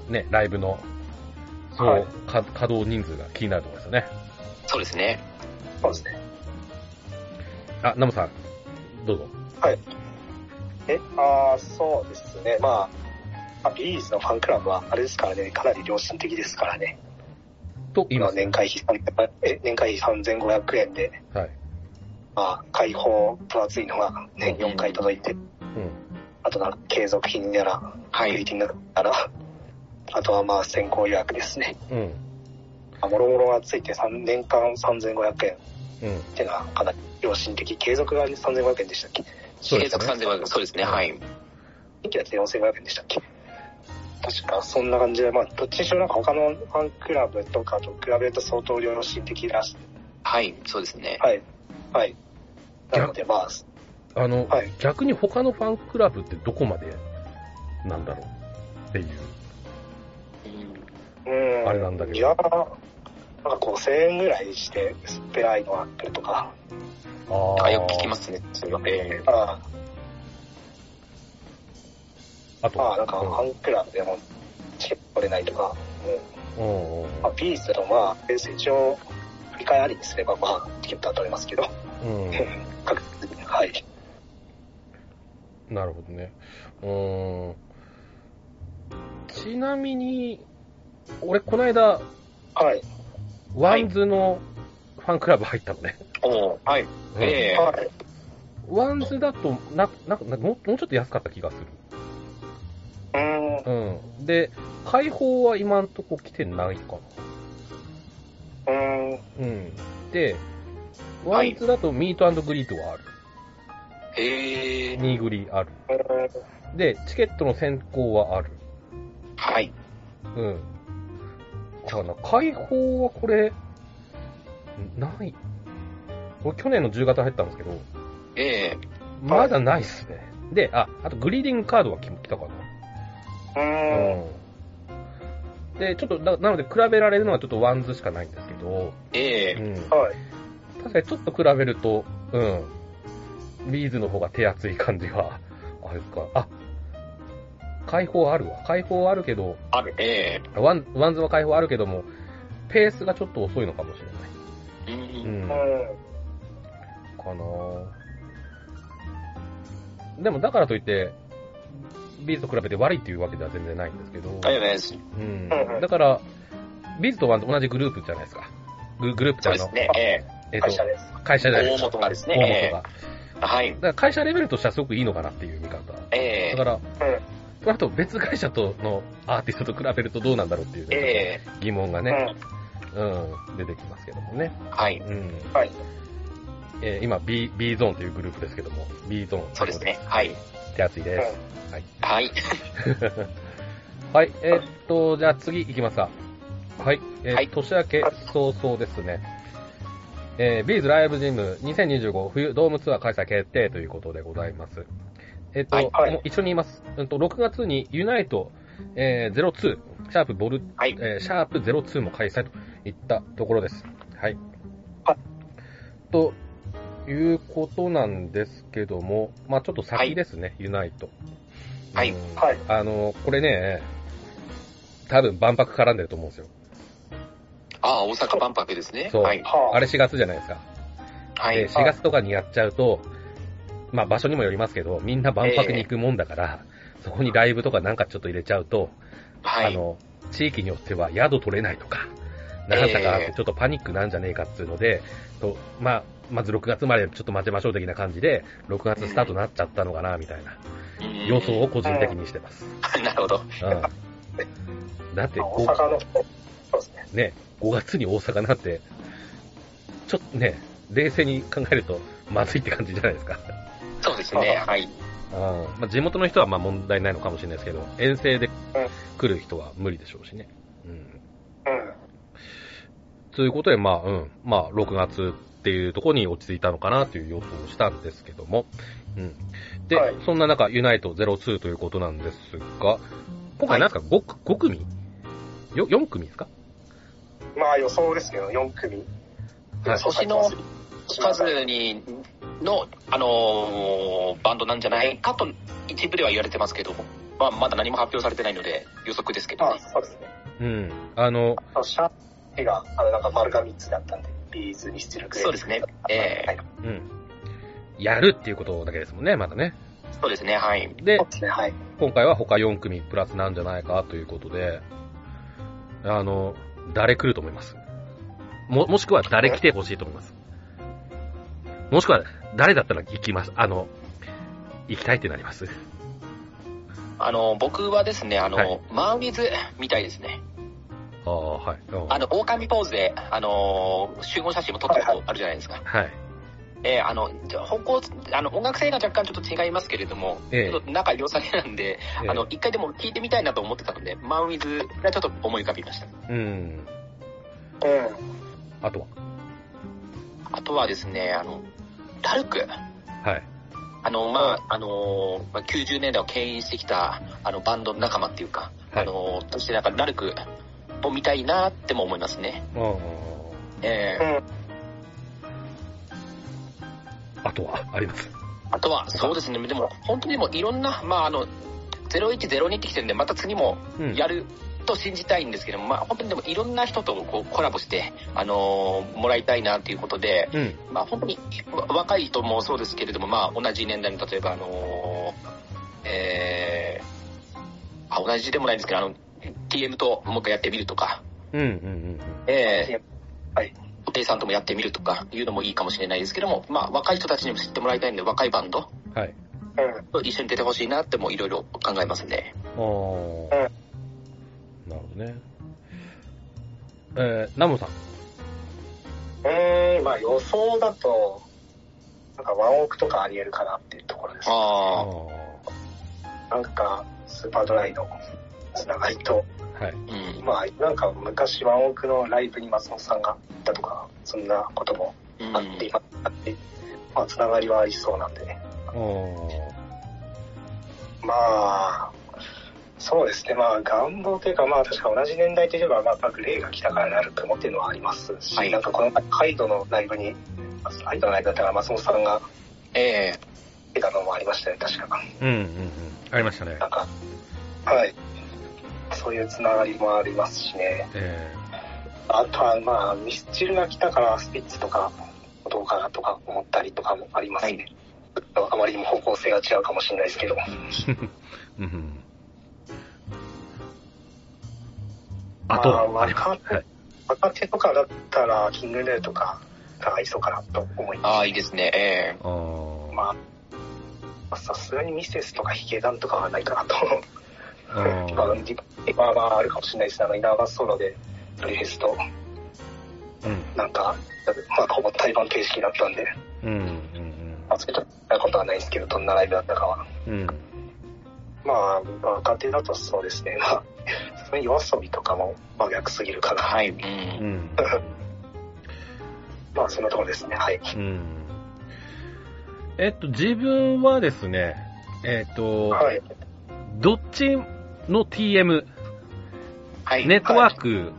ね、ライブの、そう、はい、稼働人数が気になるところですよね。 そうですね。 そうですね。 あ、ナムさん、どうぞ。 はい。え、ああ、そうですね。まあ、ビーズのファンクラブは、あれですからね、かなり良心的ですからね。 と言います、 ね、年会費、え、年会費さんぜんごひゃくえんで、はい。まあ、開放分厚いのが年よんかい届いて、うん。あとなんか継続品やら、はい。になったら、あとはまあ先行予約ですね。うん。もろもろがついてさんねんかんさんぜんごひゃくえん。うん。っていうのはかなり良心的。継続がさんぜんごひゃくえんでしたっけ？ そうですね。継続さんぜんごひゃくえん。そうですね。はい。 一気だってよんせんごひゃくえんでしたっけ？確かそんな感じで、まあ、どっちにしろなんか他のファンクラブとかと比べると相当良心的だし。 はい、そうですね。 はい。はい。なのでまあ、 あの、はい、逆に他のファンクラブってどこまでなんだろうっていう。うん。あれなんだけど。 いや、なんかごせんえんぐらいして薄っぺらいのあったりとか。 ああ、よく聞きますね。それはね。 ああ。あと、ああ、なんかファンクラブでもチケット取れないとか。うん。うんうん、まあ、ビーズだとまあ、一応、振り替えありにすればまあ、チケットは取れますけど。うん。確実に、はい。 なるほどね。うーん。ちなみに、俺この間、 はい。 ワンズのファンクラブ入ったのね。 おはい。うん、ええー。はい。 ワンズだと、な、な、なもうちょっと安かった気がする。うん。うん。で、開放は今んとこ来てないかな。うん。うん。で、ワンズだとミート&グリートはある。 へえー。 ニーグリある。で、チケットの先行はある。 はい。 うん。だから開放はこれ、ない。俺去年のじゅうがつ入ったんですけど、 ええー。まだないっすね。で、あ、あとグリーディングカードは来たかな。うん。で、ちょっと、な, なので比べられるのはちょっとワンズしかないんですけど、 ええー。 うん。はい。 確かにちょっと比べると、うん。ビーズの方が手厚い感じが、あれですか。あ、開放あるわ。開放あるけど、 ある、ええー。ワン、ワンズは開放あるけども、ペースがちょっと遅いのかもしれない。うん。うん。かなぁ。でもだからといって、ビーズと比べて悪いっていうわけでは全然ないんですけど。 ありがとうございます。 うん。だから、ビーズとワンと同じグループじゃないですか。グ, グループってあの、 そうですね、ええー。えー、会社です。 会社で大元がですね。 大元が。 えー、はい。 だから会社レベルとしてはすごくいいのかなっていう見方。 ええー。 だから、うん。あと別会社とのアーティストと比べるとどうなんだろうっていう、ね、えー、疑問がね、うん、うん、出てきますけどもね。 はい。 うん。 はい。 えー、今 B、B ゾーンというグループですけども、B ゾーン。 そうですね。はい。 手厚いです。 うん、 はい。 はい。 はい、えー、っと、じゃあ次行きますか。はい。えーはい、年明け早々ですね。えー、ビーズライブジムにせんにじゅうご冬ドームツアー開催決定ということでございます。えっと、はいはい、もう一緒に言います。うんと、ろくがつにユナイト、えー、ゼロツー、シャープボル、はい、えー、シャープゼロツーも開催といったところです。はい。 はい。 ということなんですけども、まあちょっと先ですね、はい、ユナイト。 はい。 はい。 あの、これね、多分万博絡んでると思うんですよ。 ああ、大阪万博ですね。 そう。 はい。 あれしがつじゃないですか。 はい。 で、しがつとかにやっちゃうと、まあ場所にもよりますけど、みんな万博に行くもんだから、えー、そこにライブとかなんかちょっと入れちゃうと、はい、あの、地域によっては宿取れないとか、なんだかちょっとパニックなんじゃねえかっていうので、とまあ、 まずろくがつまでちょっと待ちましょう的な感じで、ろくがつスタートになっちゃったのかな、みたいな予想を個人的にしてます。 なるほど。 うん。だって、 大阪の、そうですね。 ね、ごがつに大阪なんて、ちょっとね、冷静に考えるとまずいって感じじゃないですか。 そうですね、はい。 あまあ、地元の人はまあ問題ないのかもしれないですけど、遠征で来る人は無理でしょうしね。うん。うん。ということで、まあ、うん。まあ、ろくがつっていうところに落ち着いたのかなという予想をしたんですけども。うん。で、はい、そんな中、ユナイトゼロツーということなんですが、今回何ですか、はい、5, 5組よ ?よん 組ですか？ まあ予想ですけど、よん組。 はい、星の数に、の、あのー、バンドなんじゃないかと一部では言われてますけど、まあ、まだ何も発表されてないので予測ですけどね。 あ、そうですね。 うん。あの、 シャーが、あの、なんか丸がみっつだったんで、ビーズ、ミスチル、グレー。 そうですね。ええーはい。 うん。やるっていうことだけですもんね、まだね。 そうですね、はい。 で、 そうですね、はい。 今回は他よん組プラスなんじゃないかということで、あの、誰来ると思います？も、もしくは誰来てほしいと思います？もしくは誰だったら行きます？あの、行きたいってなります？ あの、僕はですね、あの、はい、マンウィズみたいですね。 ああ、はい。 あの、狼ポーズで、あの、集合写真も撮ったことあるじゃないですか。 はい。 えー、あの、方向、あの、音楽性が若干ちょっと違いますけれども、えー、ちょっと仲良さげなんで、えー、あの、一回でも聞いてみたいなと思ってたので、マンウィズがちょっと思い浮かびました。 うん。うん。あとはあとはですね、あの、ラルク。 はい。 あの、まあ、あの、きゅうじゅうねんだいを牽引してきた、あの、バンド仲間っていうか、はい、あの、としてなんか、ラルクを見たいなっても思いますね。 うん。 えー、 あとはあります。 あとは、そうですね。でも、本当にもいろんな、まあ、あの、ゼロいちゼロにってきてるんで、また次もやると信じたいんですけども、うん、まあ、本当にでもいろんな人とこうコラボして、あのー、もらいたいなっていうことで、うん、まあ、本当に若い人もそうですけれども、まあ、同じ年代の、例えば、あのー、えー、あ、同じでもないんですけど、あの、ティーエム ともう一回やってみるとか、 うんうんうん、 えー、はい。おていさんともやってみるとかいうのもいいかもしれないですけども、まあ、若い人たちにも知ってもらいたいんで、若いバンド、 はい。 と一緒に出てほしいなってもいろいろ考えますね。 あー。なるほどね。えー、ナムさん。 うーん、まあ予想だと、なんかワンオクとかあり得るかなっていうところです、ね。 ああ。なんか、スーパードライのつながりと、 はい。 うん、まあなんか昔ワンオクのライブに松本さんが行ったとか、そんなこともあって、うん、あって、まあつながりはありそうなんでね。まあ、そうですね。まあ、願望というか、まあ、確か同じ年代といえば、まあ、グレーが来たからなる雲っていうのはありますし、はい、なんかこのカイドのライブに、カイドのライブだったら松本さんが、 ええー、出たのもありましたね、確か。 うんうんうん。ありましたね。 なんか、はい。そういうつながりもありますしね。 えー、あとは、まあ、ミスチルが来たからスピッツとか、どうかなとか思ったりとかもありますね。はい、あまりにも方向性が違うかもしれないですけど。 うんあとは、 まあ、若手、はい、若手とかだったら、キングヌーとかが合いそうかなと思います。 ああ、いいですね。ええー。 まあ、さすがにミセスとかヒゲダンとかはないかなと。まあ、まあまあ、あるかもしれないですね。あの、イナーバスソロで、プレフェスと、うん、なんか、まあ、ほぼ対バン形式だったんで。 うんうんうん。 まあ、それとったことはないですけど、どんなライブだったかは。 うん。 まあ、若手だとそうですね。まあ、それ夜遊びとかも真逆すぎるかな。 はい。うん。 まあ、そんなところですね。はい。 うん。えっと、自分はですね、えっと、 はい、 どっちの ティーエム、 はい、 ネットワーク、はい、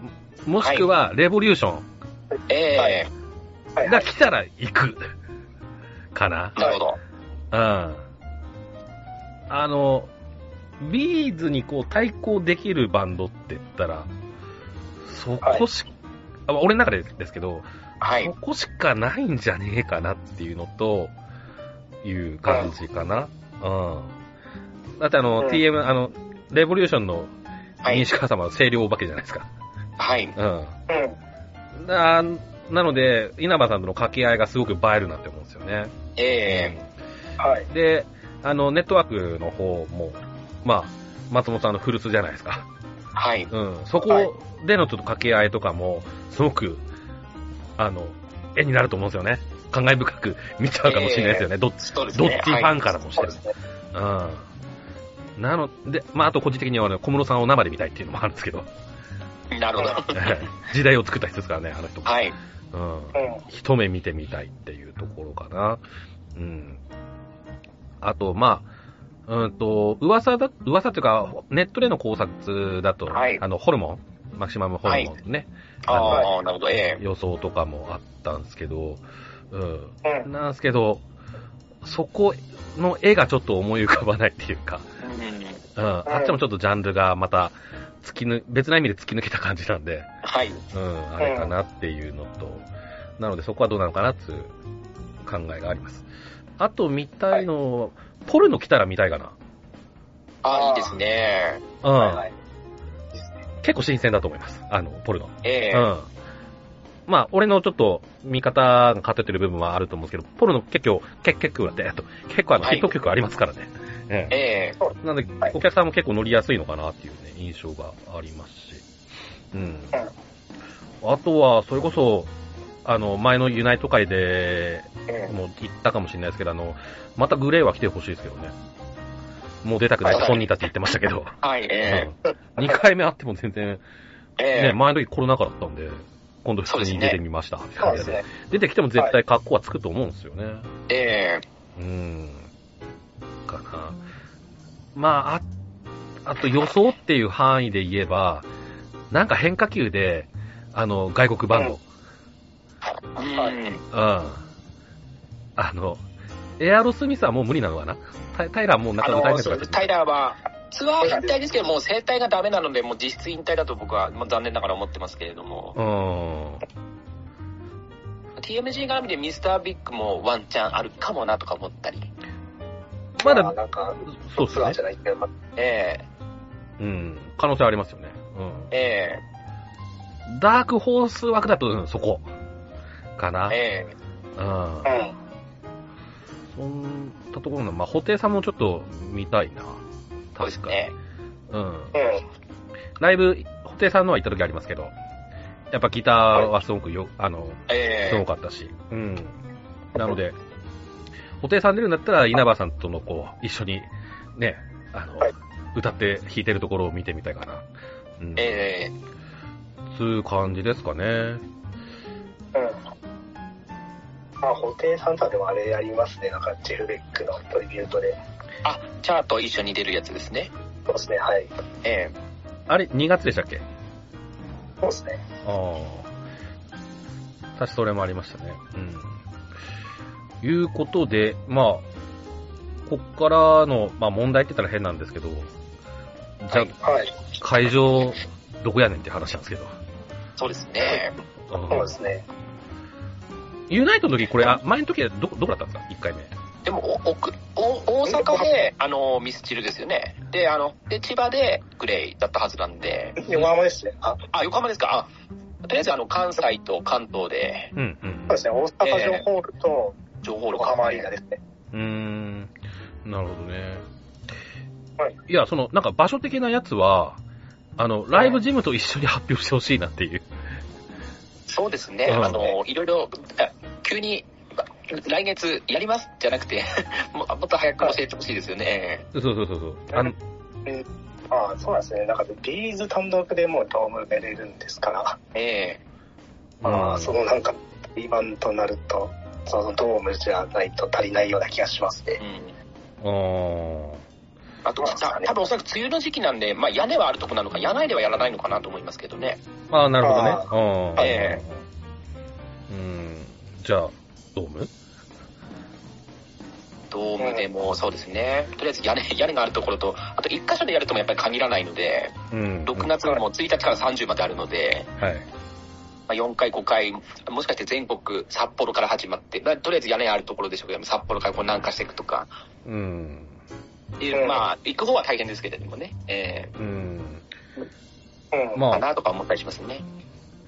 もしくはレボリューション、 はい、えー、が来たら行くかな。 なるほど。 うん。あの、ビーズにこう対抗できるバンドって言ったら、そこし、はい、俺の中でですけど、 はい、 そこしかないんじゃねえかなっていうのと、いう感じかな。うん。うん、だってあの、うん、ティーエム、あの、レボリューションの西川様は清涼お化けじゃないですか。 はい。 うん。うん。あなので、稲葉さんとの掛け合いがすごく映えるなって思うんですよね。 ええー。はい。 で、あの、ネットワークの方も、まあ、松本さんの古巣じゃないですか。 はい。 うん。そこでのちょっと掛け合いとかも、すごく、あの、絵になると思うんですよね。感慨深く見ちゃうかもしれないですよね。えー、どっち、ね、どっちファンからもしてる。はい、うん。なので、まあ、あと個人的には、ね、小室さんを生で見たいっていうのもあるんですけど。 なるほど。 時代を作った人ですからね、あの人も。 はい。 うん。一目見てみたいっていうところかな。うん。あと、まあ、うんと、噂だ、噂というか、ネットでの考察だと、はい、あの、ホルモンマキシマムホルモンね。 はい、ああ、なるほど、ええ。 予想とかもあったんですけど、うん。うん、なんですけど、そこの絵がちょっと思い浮かばないっていうか、うん。うん、あっちもちょっとジャンルがまた、突きぬ、別な意味で突き抜けた感じなんで、 はい。 うん、あれかなっていうのと、うん、なのでそこはどうなのかなっていう考えがあります。あと見たいの、はい、ポルノ来たら見たいかな。 ああ、いいですね。 うん。はいはい、結構新鮮だと思います。あの、ポルノ。 ええー。うん。まあ、俺のちょっと見方が偏ってる部分はあると思うんですけど、ポルノ結構、結構だって、結構あのヒット曲ありますからね。はい、 ええー。 なので、お客さんも結構乗りやすいのかなっていうね、印象がありますし。うん。あとは、それこそ、あの、前のユナイト会で、もう言ったかもしれないですけど、あの、またグレーは来てほしいですけどね。もう出たくないと本人たち言ってましたけど。 はい、ええー。にかいめ会っても全然、 ええー。 ね、前の時コロナ禍だったんで、今度普通に出てみました。 そうですね。 出てきても絶対格好はつくと思うんですよね。 ええー。うーん。かな。まあ、あ、あと予想っていう範囲で言えば、なんか変化球で、あの、外国バンド。 うん。はい。うん。 あの、エアロスミスはもう無理なのかな？タイタイラーもうなんか歌えないとか。 タイラーは、ツアー引退ですけど、もう声帯がダメなので、もう実質引退だと僕は残念ながら思ってますけれども。うん。ティーエムジー 絡みでミスタービッグもワンチャンあるかもなとか思ったり。 まだ、なんか、そうツアーじゃないけど、 ええー。うん。可能性ありますよね。うん。 ええー。ダークホース枠だと、うん、そこ。かな。 ええー。うん。うん。そんなところの、まあ、布袋さんもちょっと見たいな。確かに。ね、うん。うん。ライブ、布袋さんのは行った時ありますけど、やっぱギターはすごくよ、あの、 えー、 すごかったし。うん。なので、布袋さん出るんだったら稲葉さんとのこう、一緒に、ね、あの、はい、歌って弾いてるところを見てみたいかな。 うん。ええー。つう感じですかね。うん。 まあ、布袋さんとはでもあれやりますね。なんか、ジェフベックのトリビュートで。 あ、チャート一緒に出るやつですね。 そうですね、はい。 ええー。あれ、にがつでしたっけ？ そうですね。 ああ。確かそれもありましたね。うん。いうことで、まあ、こっからの、まあ問題って言ったら変なんですけど、じゃあ、はい、会場、どこやねんって話なんですけど。 そうですね。 そうですね。 ユナイトの時、これ、あ、前の時はど、どこだったんですか ?いっ 回目。 でも、お、お、大阪で、あの、ミスチルですよね。で、あの、で、千葉でグレイだったはずなんで。 横浜ですね。 あ、あ横浜ですか。あ、とりあえず、あの、関西と関東で。 うんうん。 そうですね、大阪城ホールと、 城ホール横浜アリーナですね。 うーん。なるほどね。はい。いや、その、なんか場所的なやつは、あの、ライブジムと一緒に発表してほしいなっていう。 そうですね。あの、いろいろ、急に、来月やりますじゃなくてもっと早く教えてほしいですよね。 そうそうそうそう。あの、 えー、ああ、そうなんですね。なんかビーズ単独でもうドーム出れるんですから。 ええー。ああ、そのなんかイバンとなると、そのドームじゃないと足りないような気がしますね。 うん。 あと、多分おそらく梅雨の時期なんで、まあ屋根はあるとこなのか、屋内ではやらないのかなと思いますけどね。 ああ、なるほどね。 あええー。うん。じゃあ、ドームドームでもそうですね。とりあえず屋根、屋根があるところと、あと一箇所でやるともやっぱり限らないので、うん、ろくがつもついたちからさんじゅうまであるので、 はい。 まあ、よんかい、ごかい、もしかして全国、札幌から始まって、とりあえず屋根あるところでしょうけど、札幌からこう南下していくとか。 うん。 まあ、行く方は大変ですけれどもね。えー、 うん。 うん。まあ、かなとか思ったりしますね。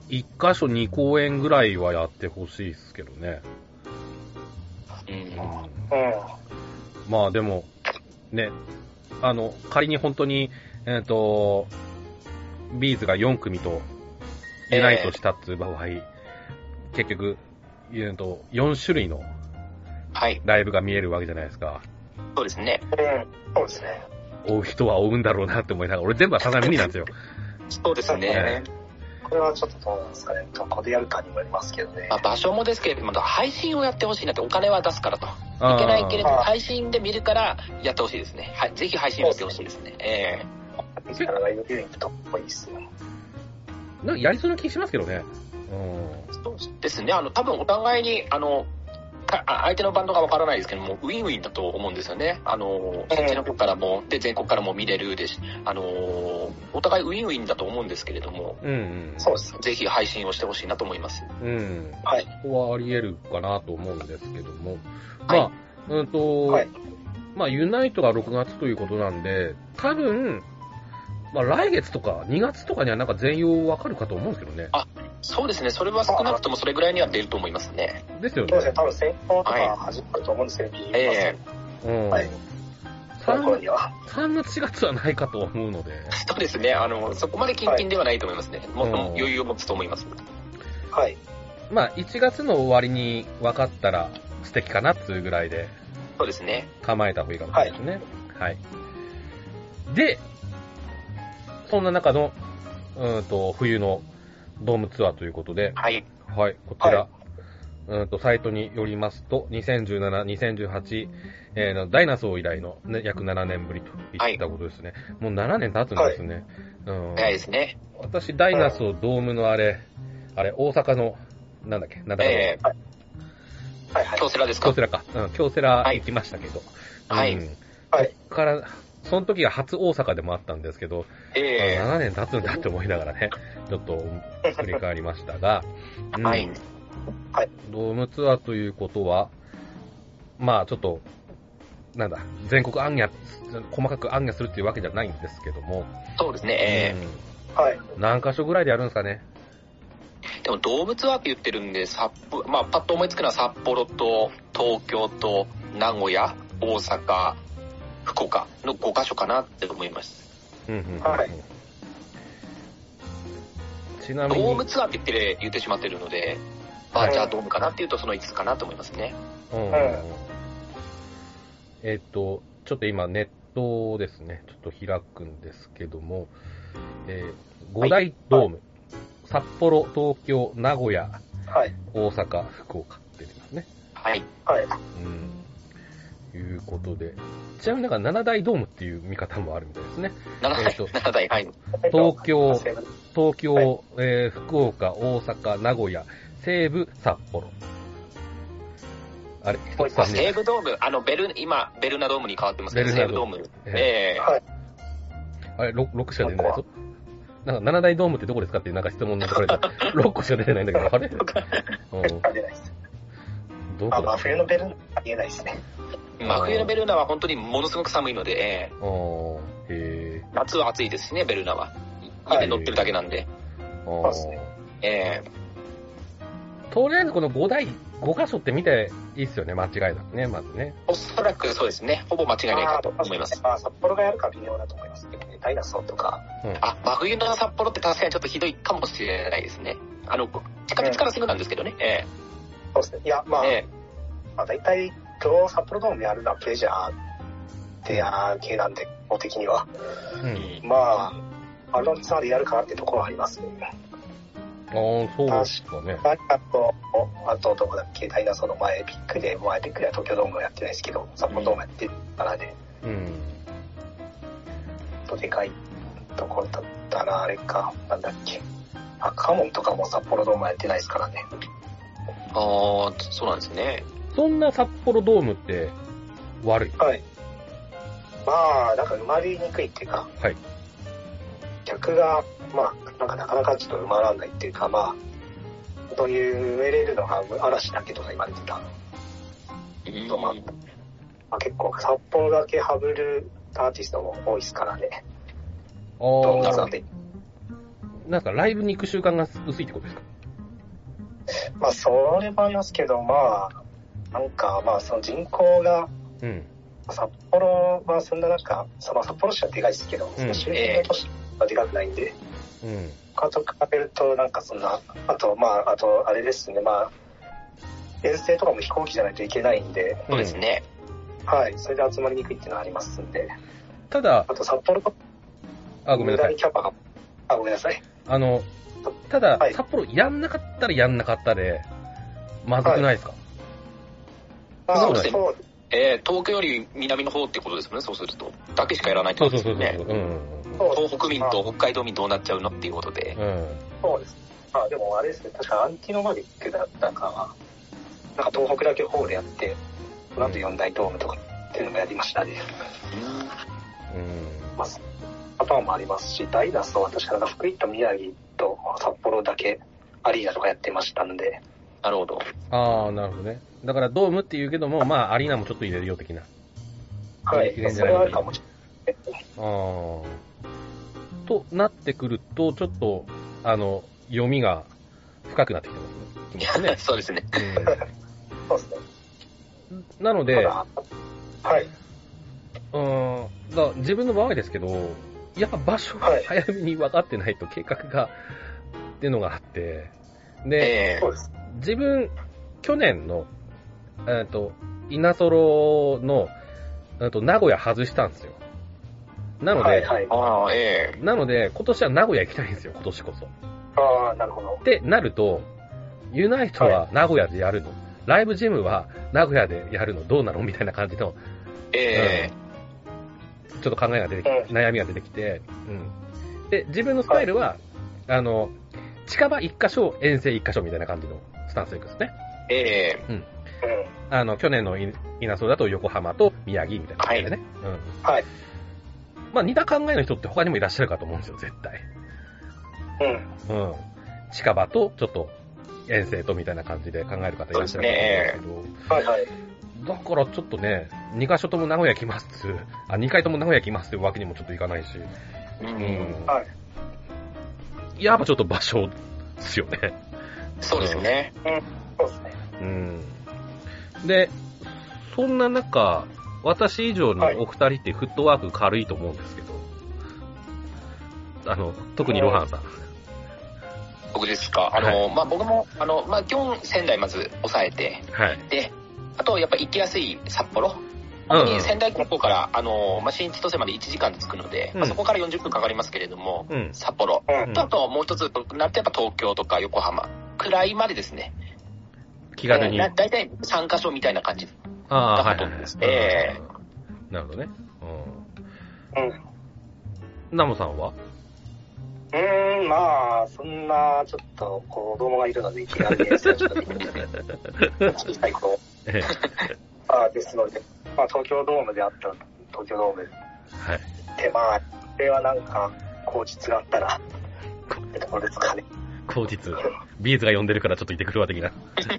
一箇所二公演ぐらいはやってほしいですけどね。 うん。うん。 まあでも、ね、あの、仮に本当に、えっと、ビーズがよん組とユナイトしたっていう場合、えー、結局、えっと、よん種類のライブが見えるわけじゃないですか。 そうですね。 うん、そうですね。 追う人は追うんだろうなって思いながら、俺全部はさすがに無理なんですよ。 そうですね。 これはちょっとどうなんですかね。どこでやるかにもよりますけどね。 まあ、場所もですけれども、配信をやってほしいなって、お金は出すからと。いけないけれども、配信で見るからやってほしいですね。はい、ぜひ配信をしてほしいですね。ええー。ライブビューイングともいいですね。 なんかやりそうな気しますけどね。 うん。そうですね。あの、多分お互いに、あの、相手のバンドがわからないですけども、ウィンウィンだと思うんですよね。あの、そっちの方からも、で、全国からも見れるです。あの、お互いウィンウィンだと思うんですけれども、 うんうん、 そうです。ぜひ配信をしてほしいなと思います。 うん。 はい。 ここはあり得るかなと思うんですけども、まあ、 はい、 うんと、 はい、 まあ、ユナイトがろくがつということなんで、多分、まあ、来月とかにがつとかにはなんか全容わかるかと思うんですけどね。 あ、そうですね。それは少なくともそれぐらいには出ると思いますね。 ですよね。 そうですね。多分先行とか始まると思うんですよ、 はい、ええー、うん。はい。さんがつしがつはないかと思うので。 そうですね。あの、そこまでキンキンではないと思いますね。はい、もっと余裕を持つと思います。 はい。 まあ、いちがつの終わりに分かったら素敵かなっていうぐらいで。 そうですね。 構えた方がいいかもしれないですね。はい。はい、で、そんな中の、うんと、冬のドームツアーということで、 はい。 はい、こちら、はい、うんと、サイトによりますと、にせんじゅうなな、にせんじゅうはち、えー、のダイナソー以来の、ね、約ななねんぶりといったことですね。はい、もうななねん経つんですね。 はい、うん。早いですね。 私、ダイナソードームのあれ、あれ、大阪の、なんだっけ、なんだっけ。 えー、はいはい。京セラですか？ 京セラか。うん、京セラ行きましたけど。 はい。 うん、 はい。 こっから、その時が初大阪でもあったんですけど、 えー、 ななねん経つんだって思いながらね、ちょっと振り返りましたが、 うん、はい。 はい。 ドームツアーということは、まあちょっと、なんだ、全国暗夜、細かく暗夜するっていうわけじゃないんですけども。 そうですね、えー、うん、はい。 何箇所ぐらいでやるんですかね。 でもドームツアーって言ってるんで、札幌、まあパッと思いつくのは札幌と東京と名古屋、大阪、福岡のごカ所かなって思います。 うんうんうん、 はい。 ちなみにドームツアーって言って言ってしまってるので、あ、はい、じゃあドームかなっていうとそのいつつかなと思いますね。 うん。うん、えっとちょっと今ネットですね、ちょっと開くんですけども、えー、ご大ドーム、はい、札幌、東京、名古屋、 はい、 大阪、福岡って出てますね。 はい。 はい。 うんいうことで、ちなみになんかなな大ドームっていう見方もあるみたいですね。 なな大、えー、なな大、はい。 東京、東京、はい、えー、福岡、大阪、名古屋、西武、札幌。あれ、一つさんね。 西武ドーム、あの、ベル、今、ベルナドームに変わってますけど、西武ドーム。ええー。 はい。 あれ、ろくしか出てないぞ。なんかなな大ドームってどこですかっていうなんか質問のところで、ろっこしか出てないんだけど、あれうん。 出ないです。どこだ？あ、真冬のベルナは言えないですね。 真冬のベルナは本当にものすごく寒いので、 あーへー夏は暑いですしね、ベルナは。家で乗ってるだけなんで。 そうですね。 えー、とりあえずこのご大、ご箇所って見ていいっすよね、間違いなくね、まずね。 おそらくそうですね、ほぼ間違いないかと思います。 あ、札幌がやるか微妙だと思いますけどね、ダイナソーとか。 うん、あ、真冬の札幌って確かにちょっとひどいかもしれないですね。あの、地下鉄からすぐなんですけどね。うん、えー、そうですね。いや、まあ、えー、まあ大体、今日札幌ドームやるのはプレジャーでアー系なんで、法的には。うん、まあ、あのツアーでやるかなってところはありますね。 ああ、そうですかね。 あと、あとどこだっけ、ダイナソーの前エピックで、もうエピックでは東京ドームはやってないですけど、札幌ドームやってるからね。うん。とでかいところだったら、あれか、なんだっけ。赤門とかも札幌ドームやってないですからね。 ああ、そうなんですね。 そんな札幌ドームって悪い？ はい。まあ、なんか埋まりにくいっていうか、 はい。 客が、まあ、なんかなかなかちょっと埋まらないっていうか、まあ、本当に埋めれるのが嵐だけとか言われてた。えー、とまあ、まあ、結構札幌だけハブるアーティストも多いですからね。 ああ。 なんかライブに行く習慣が薄いってことですか？ まあ、それもありますけど、まあ、なんか、まあ、その人口が、 うん。 札幌はそんななんか、その札幌市はでかいですけど、その周辺の都市はでかくないんで、 うん。 他と比べると、なんかそんな、あと、まあ、あと、あれですね、まあ、遠征とかも飛行機じゃないといけないんで、 そうですね。 はい、それで集まりにくいっていうのはありますんで。 ただ、 あと札幌と、 あ、ごめんなさい。 キャパが、あ、ごめんなさい。 あの、ただ、 はい、 札幌やんなかったらやんなかったで、まずくないですか？ はい、 そうですね。えー、東京より南の方ってことですよね、そうすると。だけしかやらないってことですよね。 そうそうそうそう、うん。 東北民と北海道民どうなっちゃうのっていうことで。 うん。そうです。あ、でもあれですね、確かアンティノマリックだったか、なんか東北だけホールやって、その後よん大ドームとかっていうのもやりましたね。うん。うん。まあ、パターンもありますし、ダイナソーは確かなんか福井と宮城と札幌だけアリーナとかやってましたんで。 なるほど。 ああ、なるほどね。だからドームって言うけども、まあアリーナもちょっと入れるよ的な。 はい、それはあるかもしれない。 ああ。となってくると、ちょっと、あの、読みが深くなってきてますね。 そうですね。 うん、そうですね。 なので、 はい。 うん、だから自分の場合ですけど、やっぱ場所が早めに分かってないと計画が、っていうのがあって、で、 えー、 自分、去年の、えっと、稲ソロの、えっと、名古屋外したんですよ。なので、はいはい、 ああ、ええー、なので、今年は名古屋行きたいんですよ、今年こそ。 ああ、なるほど。 ってなると、ユナイトは名古屋でやるの、はい、ライブジムは名古屋でやるのどうなのみたいな感じの、 えーうん、ちょっと考えが出てきて、悩みが出てきて、うん。で、自分のスタイルは、はい、あの、近場一箇所、遠征一箇所みたいな感じのスタンスでいくんですね。 ええー、うん。あの、去年の稲ソだと横浜と宮城みたいな感じでね。 はい。うん、はい。 まあ似た考えの人って他にもいらっしゃるかと思うんですよ、絶対。うん。うん。近場とちょっと遠征とみたいな感じで考える方いらっしゃると思うんですけど。 ね、はいはい。 だからちょっとね、に箇所とも名古屋来ます。あ、にかいとも名古屋来ますってわけにもちょっといかないし。 うん。うん、 はい。 やっぱちょっと場所ですよね。 そうですね。 うん。そうですね。 うん。で、そんな中、私以上にお二人ってフットワーク軽いと思うんですけど、はい、あの、特にロハンさん。 僕ですか。あの、はい、まあ、僕も、あの、まあ、基本仙台まず抑えて、 はい。 で、あと、やっぱ行きやすい札幌。本当に仙台空港から、あの、まあ、新千歳までいちじかんで着くので、うん、まあ、そこからよんじゅっぷんかかりますけれども、うん、札幌。うん、と、あともう一つ、なってやっぱ東京とか横浜くらいまでですね。 気軽に。 だいたいさんカ所みたいな感じ。 ああ、はいはいはい。 えー、なるほどね。 うん。うん。 ナモさんは？ うーん、まあ、そんな、ちょっと、子供がいるので、気軽にですね、ちょっと、小さい子。あですので、まあ、東京ドームであったら、東京ドーム。 はい。 で、まあ、これはなんか、口実があったら、ってところですかね。 口実。ビーズが呼んでるからちょっといてくるわ的な。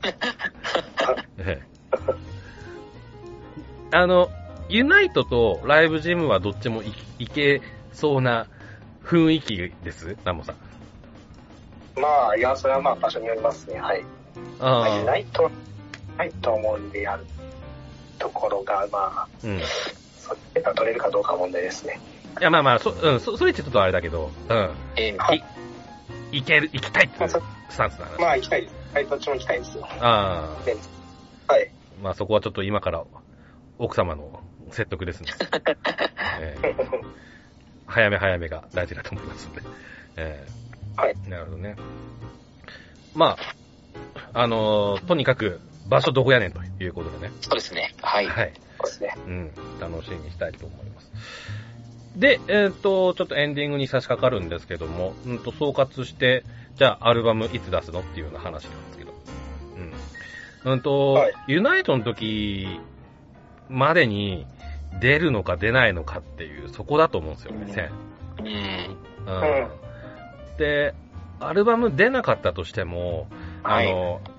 あの、ユナイトとライブジムはどっちも行けそうな雰囲気です、ナモさん。 まあ、いや、それはまあ場所によりますね、はい。ああ。ユナイト、ないと思うんでやるところが、まあ、うん。それが取れるかどうか問題ですね。 いや、まあまあ、そ、うん、そ、それちょっとあれだけど、うん。 えー、はい。 行ける、行きたいっていうスタンスだな。 まあ、行きたいです。はい、どっちも行きたいですよ。 ああ。はい。 まあ、そこはちょっと今から奥様の説得ですね。えー、早め早めが大事だと思いますので。えー、はい。 なるほどね。まあ、あのー、とにかく場所どこやねんということでね。 そうですね。はい。 はい。 そうですね。 うん。楽しみにしたいと思います。で、えっと、ちょっとエンディングに差し掛かるんですけども、うんと、総括して、じゃあアルバムいつ出すのっていうような話なんですけど。うん。うんと、はい、ユナイトの時までに出るのか出ないのかっていう、そこだと思うんですよね、線。 うん。 うん。うん。で、アルバム出なかったとしても、あの、はい、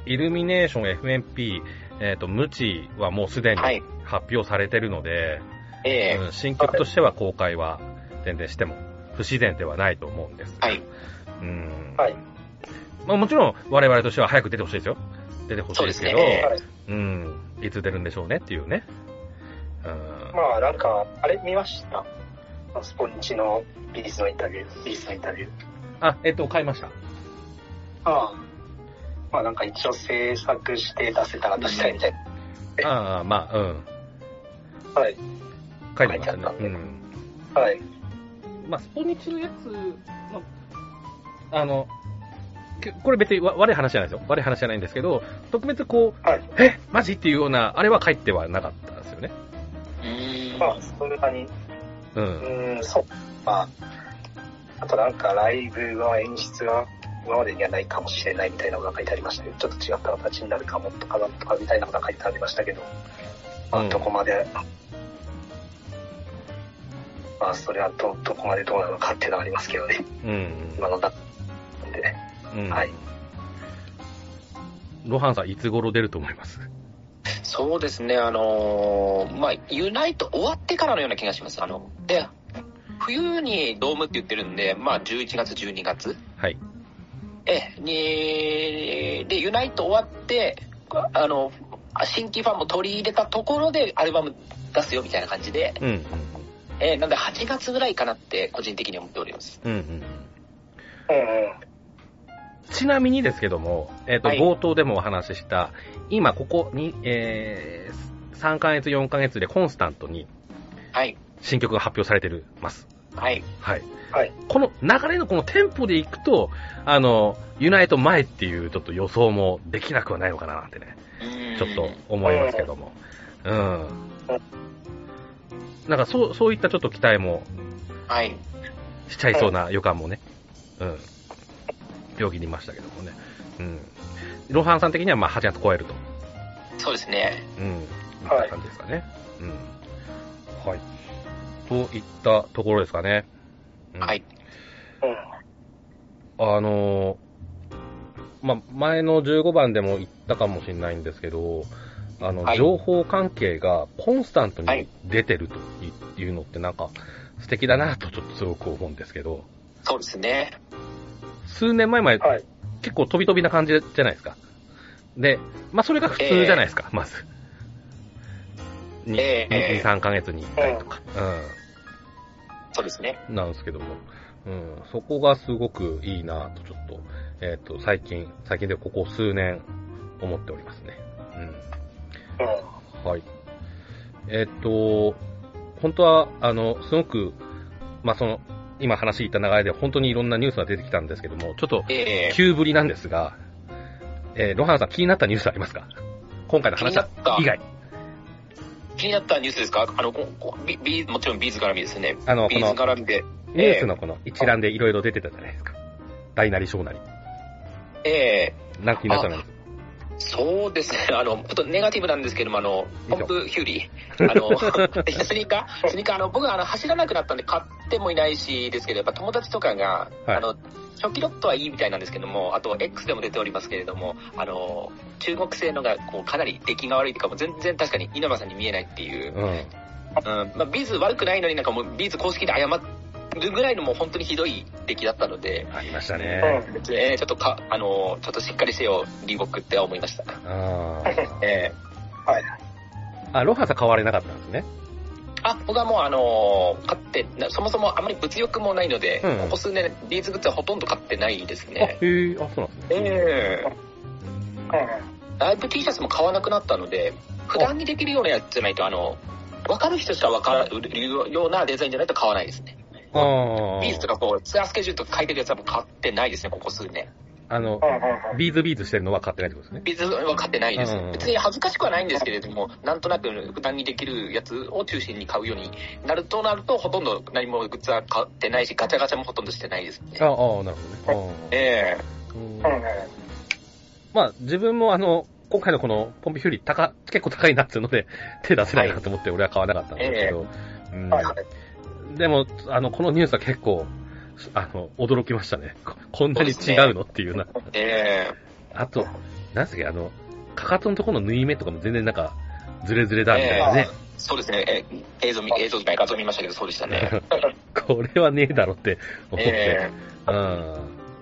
イルミネーション エフエムピー、えっと、ムチはもうすでに発表されてるので、はいえーうん、新曲としては公開は全然しても不自然ではないと思うんですが、 はいうん。 はい。 まあもちろん我々としては早く出てほしいですよ。出てほしいですけど、 そうですね。 うん。いつ出るんでしょうねっていうね。うん。 まあなんか、あれ見ました？スポニチのビーズのインタビュー、ビーズのインタビュー。 あ、えっと、買いました。 ああ。まあなんか一応制作して出せたら出したいみたいな。 ああ、まあ、うん。 はい。 書いてましたね。 うん。はい。 まあ、スポニチのやつ、まあ、あの、これ別に悪い話じゃないですよ。悪い話じゃないんですけど、特別こう、はい、え、マジっていうような、あれは書いてはなかったですよね。 うーん。まあ、それなに。 うん。 うーん、そう。まあ、あとなんかライブの演出が今までにはないかもしれないみたいなのが書いてありましたけど、ちょっと違った形になるかもとかなんとかみたいなのが書いてありましたけど、まあ、どこまで、うん、まあ、それはど、どこまでどうなのかっていうのはありますけどね。 うん、うん。 今のだでね。うん。はい。 ロハンさん、いつ頃出ると思います？ そうですね、あのー、まあ、ユナイト終わってからのような気がします。あの、で、冬にドームって言ってるんで、まあ、じゅういちがつ、じゅうにがつ。 はい。 え、に、で、ユナイト終わって、あの、新規ファンも取り入れたところでアルバム出すよみたいな感じで、 うんうん、 えー、なんではちがつぐらいかなって個人的に思っております。 うんうんうん、ちなみにですけども、えっと、はい、冒頭でもお話しした、今ここに、えー、さんかげつ、よんかげつでコンスタントに、 はい。 新曲が発表されてるます。 はい。 はい。 はい。 この流れのこのテンポでいくと、あの、ユナイト前っていうちょっと予想もできなくはないのかななんてね、ちょっと思いますけども。うん。なんかそう、そういったちょっと期待も、 はい。 しちゃいそうな予感もね、うん。よぎりましたけどもね。うん。ロハンさん的にはまあはちがつ超えると。 そうですね。 うん。はい。感じですかね。うん。はい。といったところですかね。 うん、はい。 あのー、まあ、前のじゅうごばんでも言ったかもしれないんですけど、あの、はい、情報関係がコンスタントに出てるというのってなんか素敵だなとちょっとすごく思うんですけど。 そうですね。 数年前まで、はい、結構飛び飛びな感じじゃないですか。で、まあ、それが普通じゃないですか、えー、まず。に、えー、に、さんかげつにいっかいとか。うん。 そうですね。 なんですけども。うん。そこがすごくいいなと、ちょっと、えっと、最近、最近でここ数年思っておりますね。うん。はい。えっと、本当は、あの、すごく、まあ、その、今話言った流れで本当にいろんなニュースが出てきたんですけども、ちょっと、急ぶりなんですが、えー、ロハンさん気になったニュースありますか？今回の話以外。 気になったニュースですか？あの、ビビもちろんビーズ絡みですね。 あの、 ビーズ絡みで。 ニュースのこの一覧でいろいろ出てたじゃないですか。大なり小なり。 ええー。なんか気になったの？ そうですね。あの、ちょっとネガティブなんですけども、あの、ポンプヒューリー。あの、スニーカースニーカー、あの、僕はあの、走らなくなったんで買ってもいないし、ですけど、やっぱ友達とかが、はい、あの、初期ロットはいいみたいなんですけども、あと X でも出ておりますけれども、あの、中国製のが、こう、かなり出来が悪いというか、もう全然確かに稲葉さんに見えないっていう。うん。うん、まあ、ビーズ悪くないのになんかもう、ビーズ公式で謝るぐらいのもう本当にひどい出来だったので。 ありましたね。 うん、えー、ちょっとか、あの、ちょっとしっかりせよ、リーボックって思いました。 ああ。 えー、はい。 あ、ロハさん買われなかったんですね。 あ、僕はもうあのー、買って、そもそもあまり物欲もないので、うん、ここ数年、ビーズグッズはほとんど買ってないですね。 あ、へえ、あ、そうなんですね。 ええー。ライブ T シャツも買わなくなったので、普段にできるようなやつじゃないと、あの、わかる人しかわかるようなデザインじゃないと買わないですね。 あビーズとかこう、ツアースケジュールとか書いてるやつはもう買ってないですね、ここ数年。 あの、ビーズビーズしてるのは買ってないってことですね。 ビーズは買ってないです。別に恥ずかしくはないんですけれども、なんとなく普段にできるやつを中心に買うようになるとなると、ほとんど何もグッズは買ってないし、ガチャガチャもほとんどしてないですね。 ああ、なるほどね。 ええー。まあ、自分もあの、今回のこのポンピフューリー高、結構高いなっていうので、手出せないなと思って俺は買わなかったんですけど、えーうんはいはい、でも、あの、このニュースは結構、あの、驚きましたね。こ, こんなに違うのっていうな。 ええー。あと、なんすか、あの、かかとのところの縫い目とかも全然なんか、ズレズレだみたいなね。えー、 そうですね。えー、映像見、映像じゃない画像見ましたけど、そうでしたね。 これはねえだろって思って、 えー、 うん、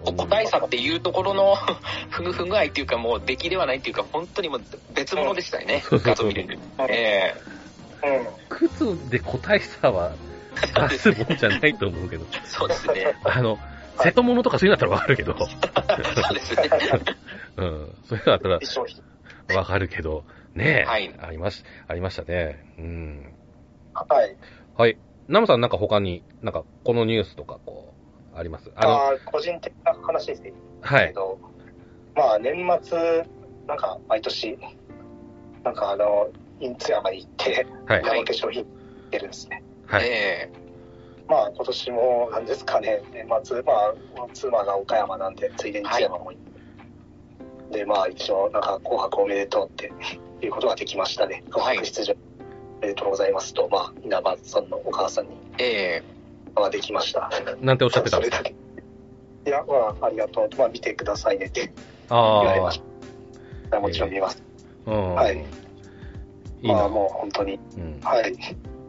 個体差っていうところのふぐふぐ合いっていうか、もう出来ではないっていうか、本当にもう別物でしたよね、画像見るんで。ええうん。 靴で個体差は出すもんじゃないと思うけど。 そうですね。 あの、瀬戸物とかそういうのだったらわかるけど。 そうですね。 うん。そういうのだったらわかるけど、ねえ、 はい、 ありまし、ありましたね。うん。 はい。 はい。ナムさんなんか他に、なんかこのニュースとかこう、あります？ あの、あ個人的な話ですけど、はい、まあ年末、なんか毎年、なんかあの、津山に行って、はい、生化粧品出るんですね。 はい。 えー、まあ今年もなんですかね、年末、まあ妻が岡山なんで、ついでに津山も行って、はい、で、まあ一応、なんか紅白おめでとうっていうことができましたね。紅白出場。はい、おめでとうございますと、まあ、稲葉さんのお母さんに、ええー、はできました。 なんておっしゃってたんですか？ それだけ。いや、まあ、ありがとう。まあ、見てくださいねって言われました。もちろん見ます。 えー、 はい。いいまあ、もう本当に、うん、はい。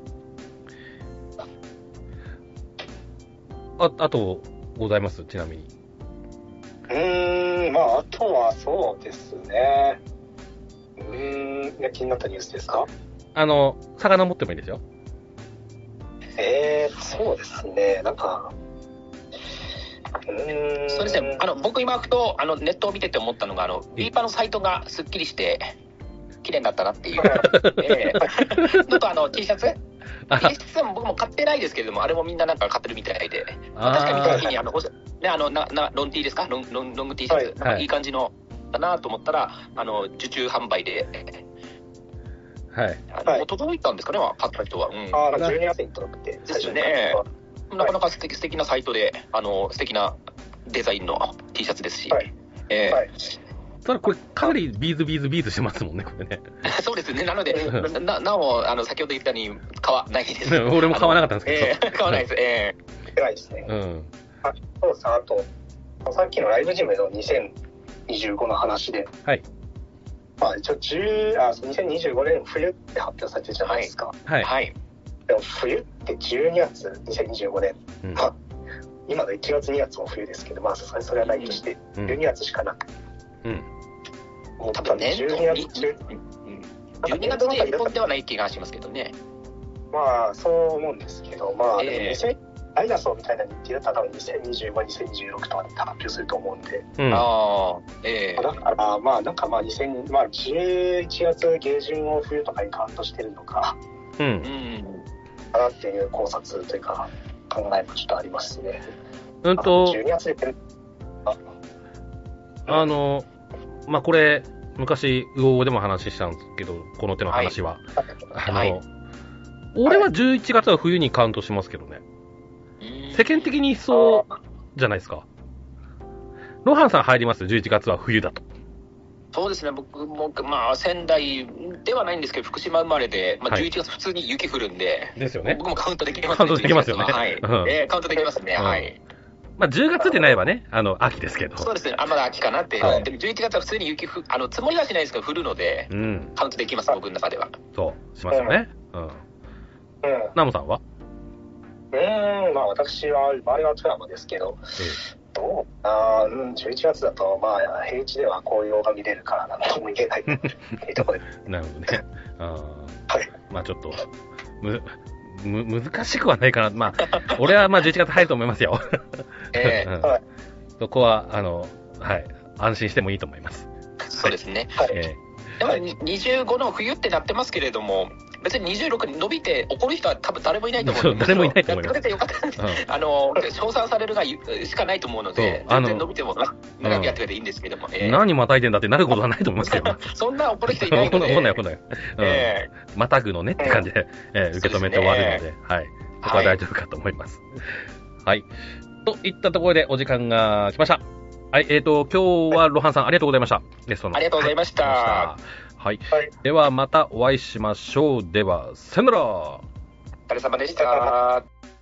あ、あと、ございますちなみに。 うーん、まあ、あとはそうですね。うーん、いや気になったニュースですか？ あの、魚持ってもいいですよ。 えー、そうですね。なんか、 うーん。そうですね。あの、僕今ふと、あの、ネットを見てて思ったのが、あの、ビーパーのサイトがスッキリして、綺麗になったなっていう。えー、のと、あの、T シャツ ?T シャツは僕も買ってないですけれども、あれもみんななんか買ってるみたいで。まあ、確かに見た時に、あの、ね、あの、な、な、ロン T ですかロン、ロン、ロング T シャツ。はい、なんかいい感じの、だなと思ったら、あの、受注販売で、 はい。 あの、はい、届いたんですかね、買った人は。うん、 ああ、じゅうにがつに届くって。 ですよね。なかなか素敵、素敵なサイトで、あの、素敵なデザインの T シャツですし。はい。えー、はい。 ただこれ、かなりビーズビーズビーズしてますもんね、これね。 そうですね。なので、な、なお、あの、先ほど言ったように、買わないです。 俺も買わなかったんですけど。えー、買わないです。ええー。ないですね。うん。あ、そうさ、あと、さっきのライブジムのにせんにじゅうごの話で。 はい。 まあ、一応10あにせんにじゅうごねん冬って発表されてるじゃないですか。 はい。はい。 でも冬ってじゅうにがつ、にせんにじゅうごねん。うん、まあ、今のいちがつにがつも冬ですけど、まあ、それそれはないとして、うん、じゅうにがつしかなくて。 うん。 もう多分ね、じゅうにがつ中、 うん、じゅうにがつでいっぽんではない気がしますけどね。 まあ、そう思うんですけど、まあ、でもにせん、ダイナソーみたいな日程だったら多分にせんにじゅうご、にせんにじゅうろくとかで発表すると思うんで。 うん、 ああ、ええー。 だから、まあ、なんかまあ、にせん、まあ、じゅういちがつ下旬を冬とかにカウントしてるのか、 うん。 かなっていう考察というか、考えもちょっとありますね。 うんと、 じゅうにがつであ、あの、まあ、これ、昔、ウオウオでも話したんですけど、この手の話は。はい、あの、はい、俺はじゅういちがつは冬にカウントしますけどね。世間的にそうじゃないですか。ロハンさん入りますじゅういちがつは冬だと。 そうですね、僕も、まあ、仙台ではないんですけど、福島生まれで、まあ、じゅういちがつ普通に雪降るんで、 はい、ですよね。 僕もカウントできますね。 カウントできますよね。 はい。うん、えー、カウントできますね。うん、はい。 まあ、じゅうがつでなればね、あの、秋ですけど。 そうですね、あ、まだ秋かなって。はい、でもじゅういちがつは普通に雪ふ、あの、積もりはしないですけど、降るので、うん、カウントできます、僕の中では。 そう、しますよね。うん。うん。ナモさんはうーん、まあ私は、周りは富山ですけど、ええ、どうあうん、じゅういちがつだと、まあ平地では紅葉が見れるからなんとも言えないっていうところで。 なるほどね。あはい。 まあちょっと、む、む、難しくはないかな。まあ、俺はまあじゅういちがつ入ると思いますよ。 ええー、はい。 そこは、あの、はい、安心してもいいと思います。 そうですね。 はい。 えー、でもにじゅうごの冬ってなってますけれども、別ににじゅうろくに伸びて怒る人は多分誰もいないと思うんです誰もいないと思います。 やってくれてよかった。うん、 あの、称賛されるがしかないと思うので、全然伸びても長くやってくれていいんですけども。うん、えー、 何またいでんだってなることはないと思いますけど。 そんな怒る人いないので。 怒んない怒んない。うんえー、またぐのねって感じで、えー、受け止めて終わるので、でね、はい。そこは大丈夫かと思います。はい。はい、といったところでお時間が来ました。はい、えっ、ー、と、今日はロハンさんありがとうございました。ゲストの。 ありがとうございました。 はいはい、はい。ではまたお会いしましょう。では、さよなら。お疲れ様でした。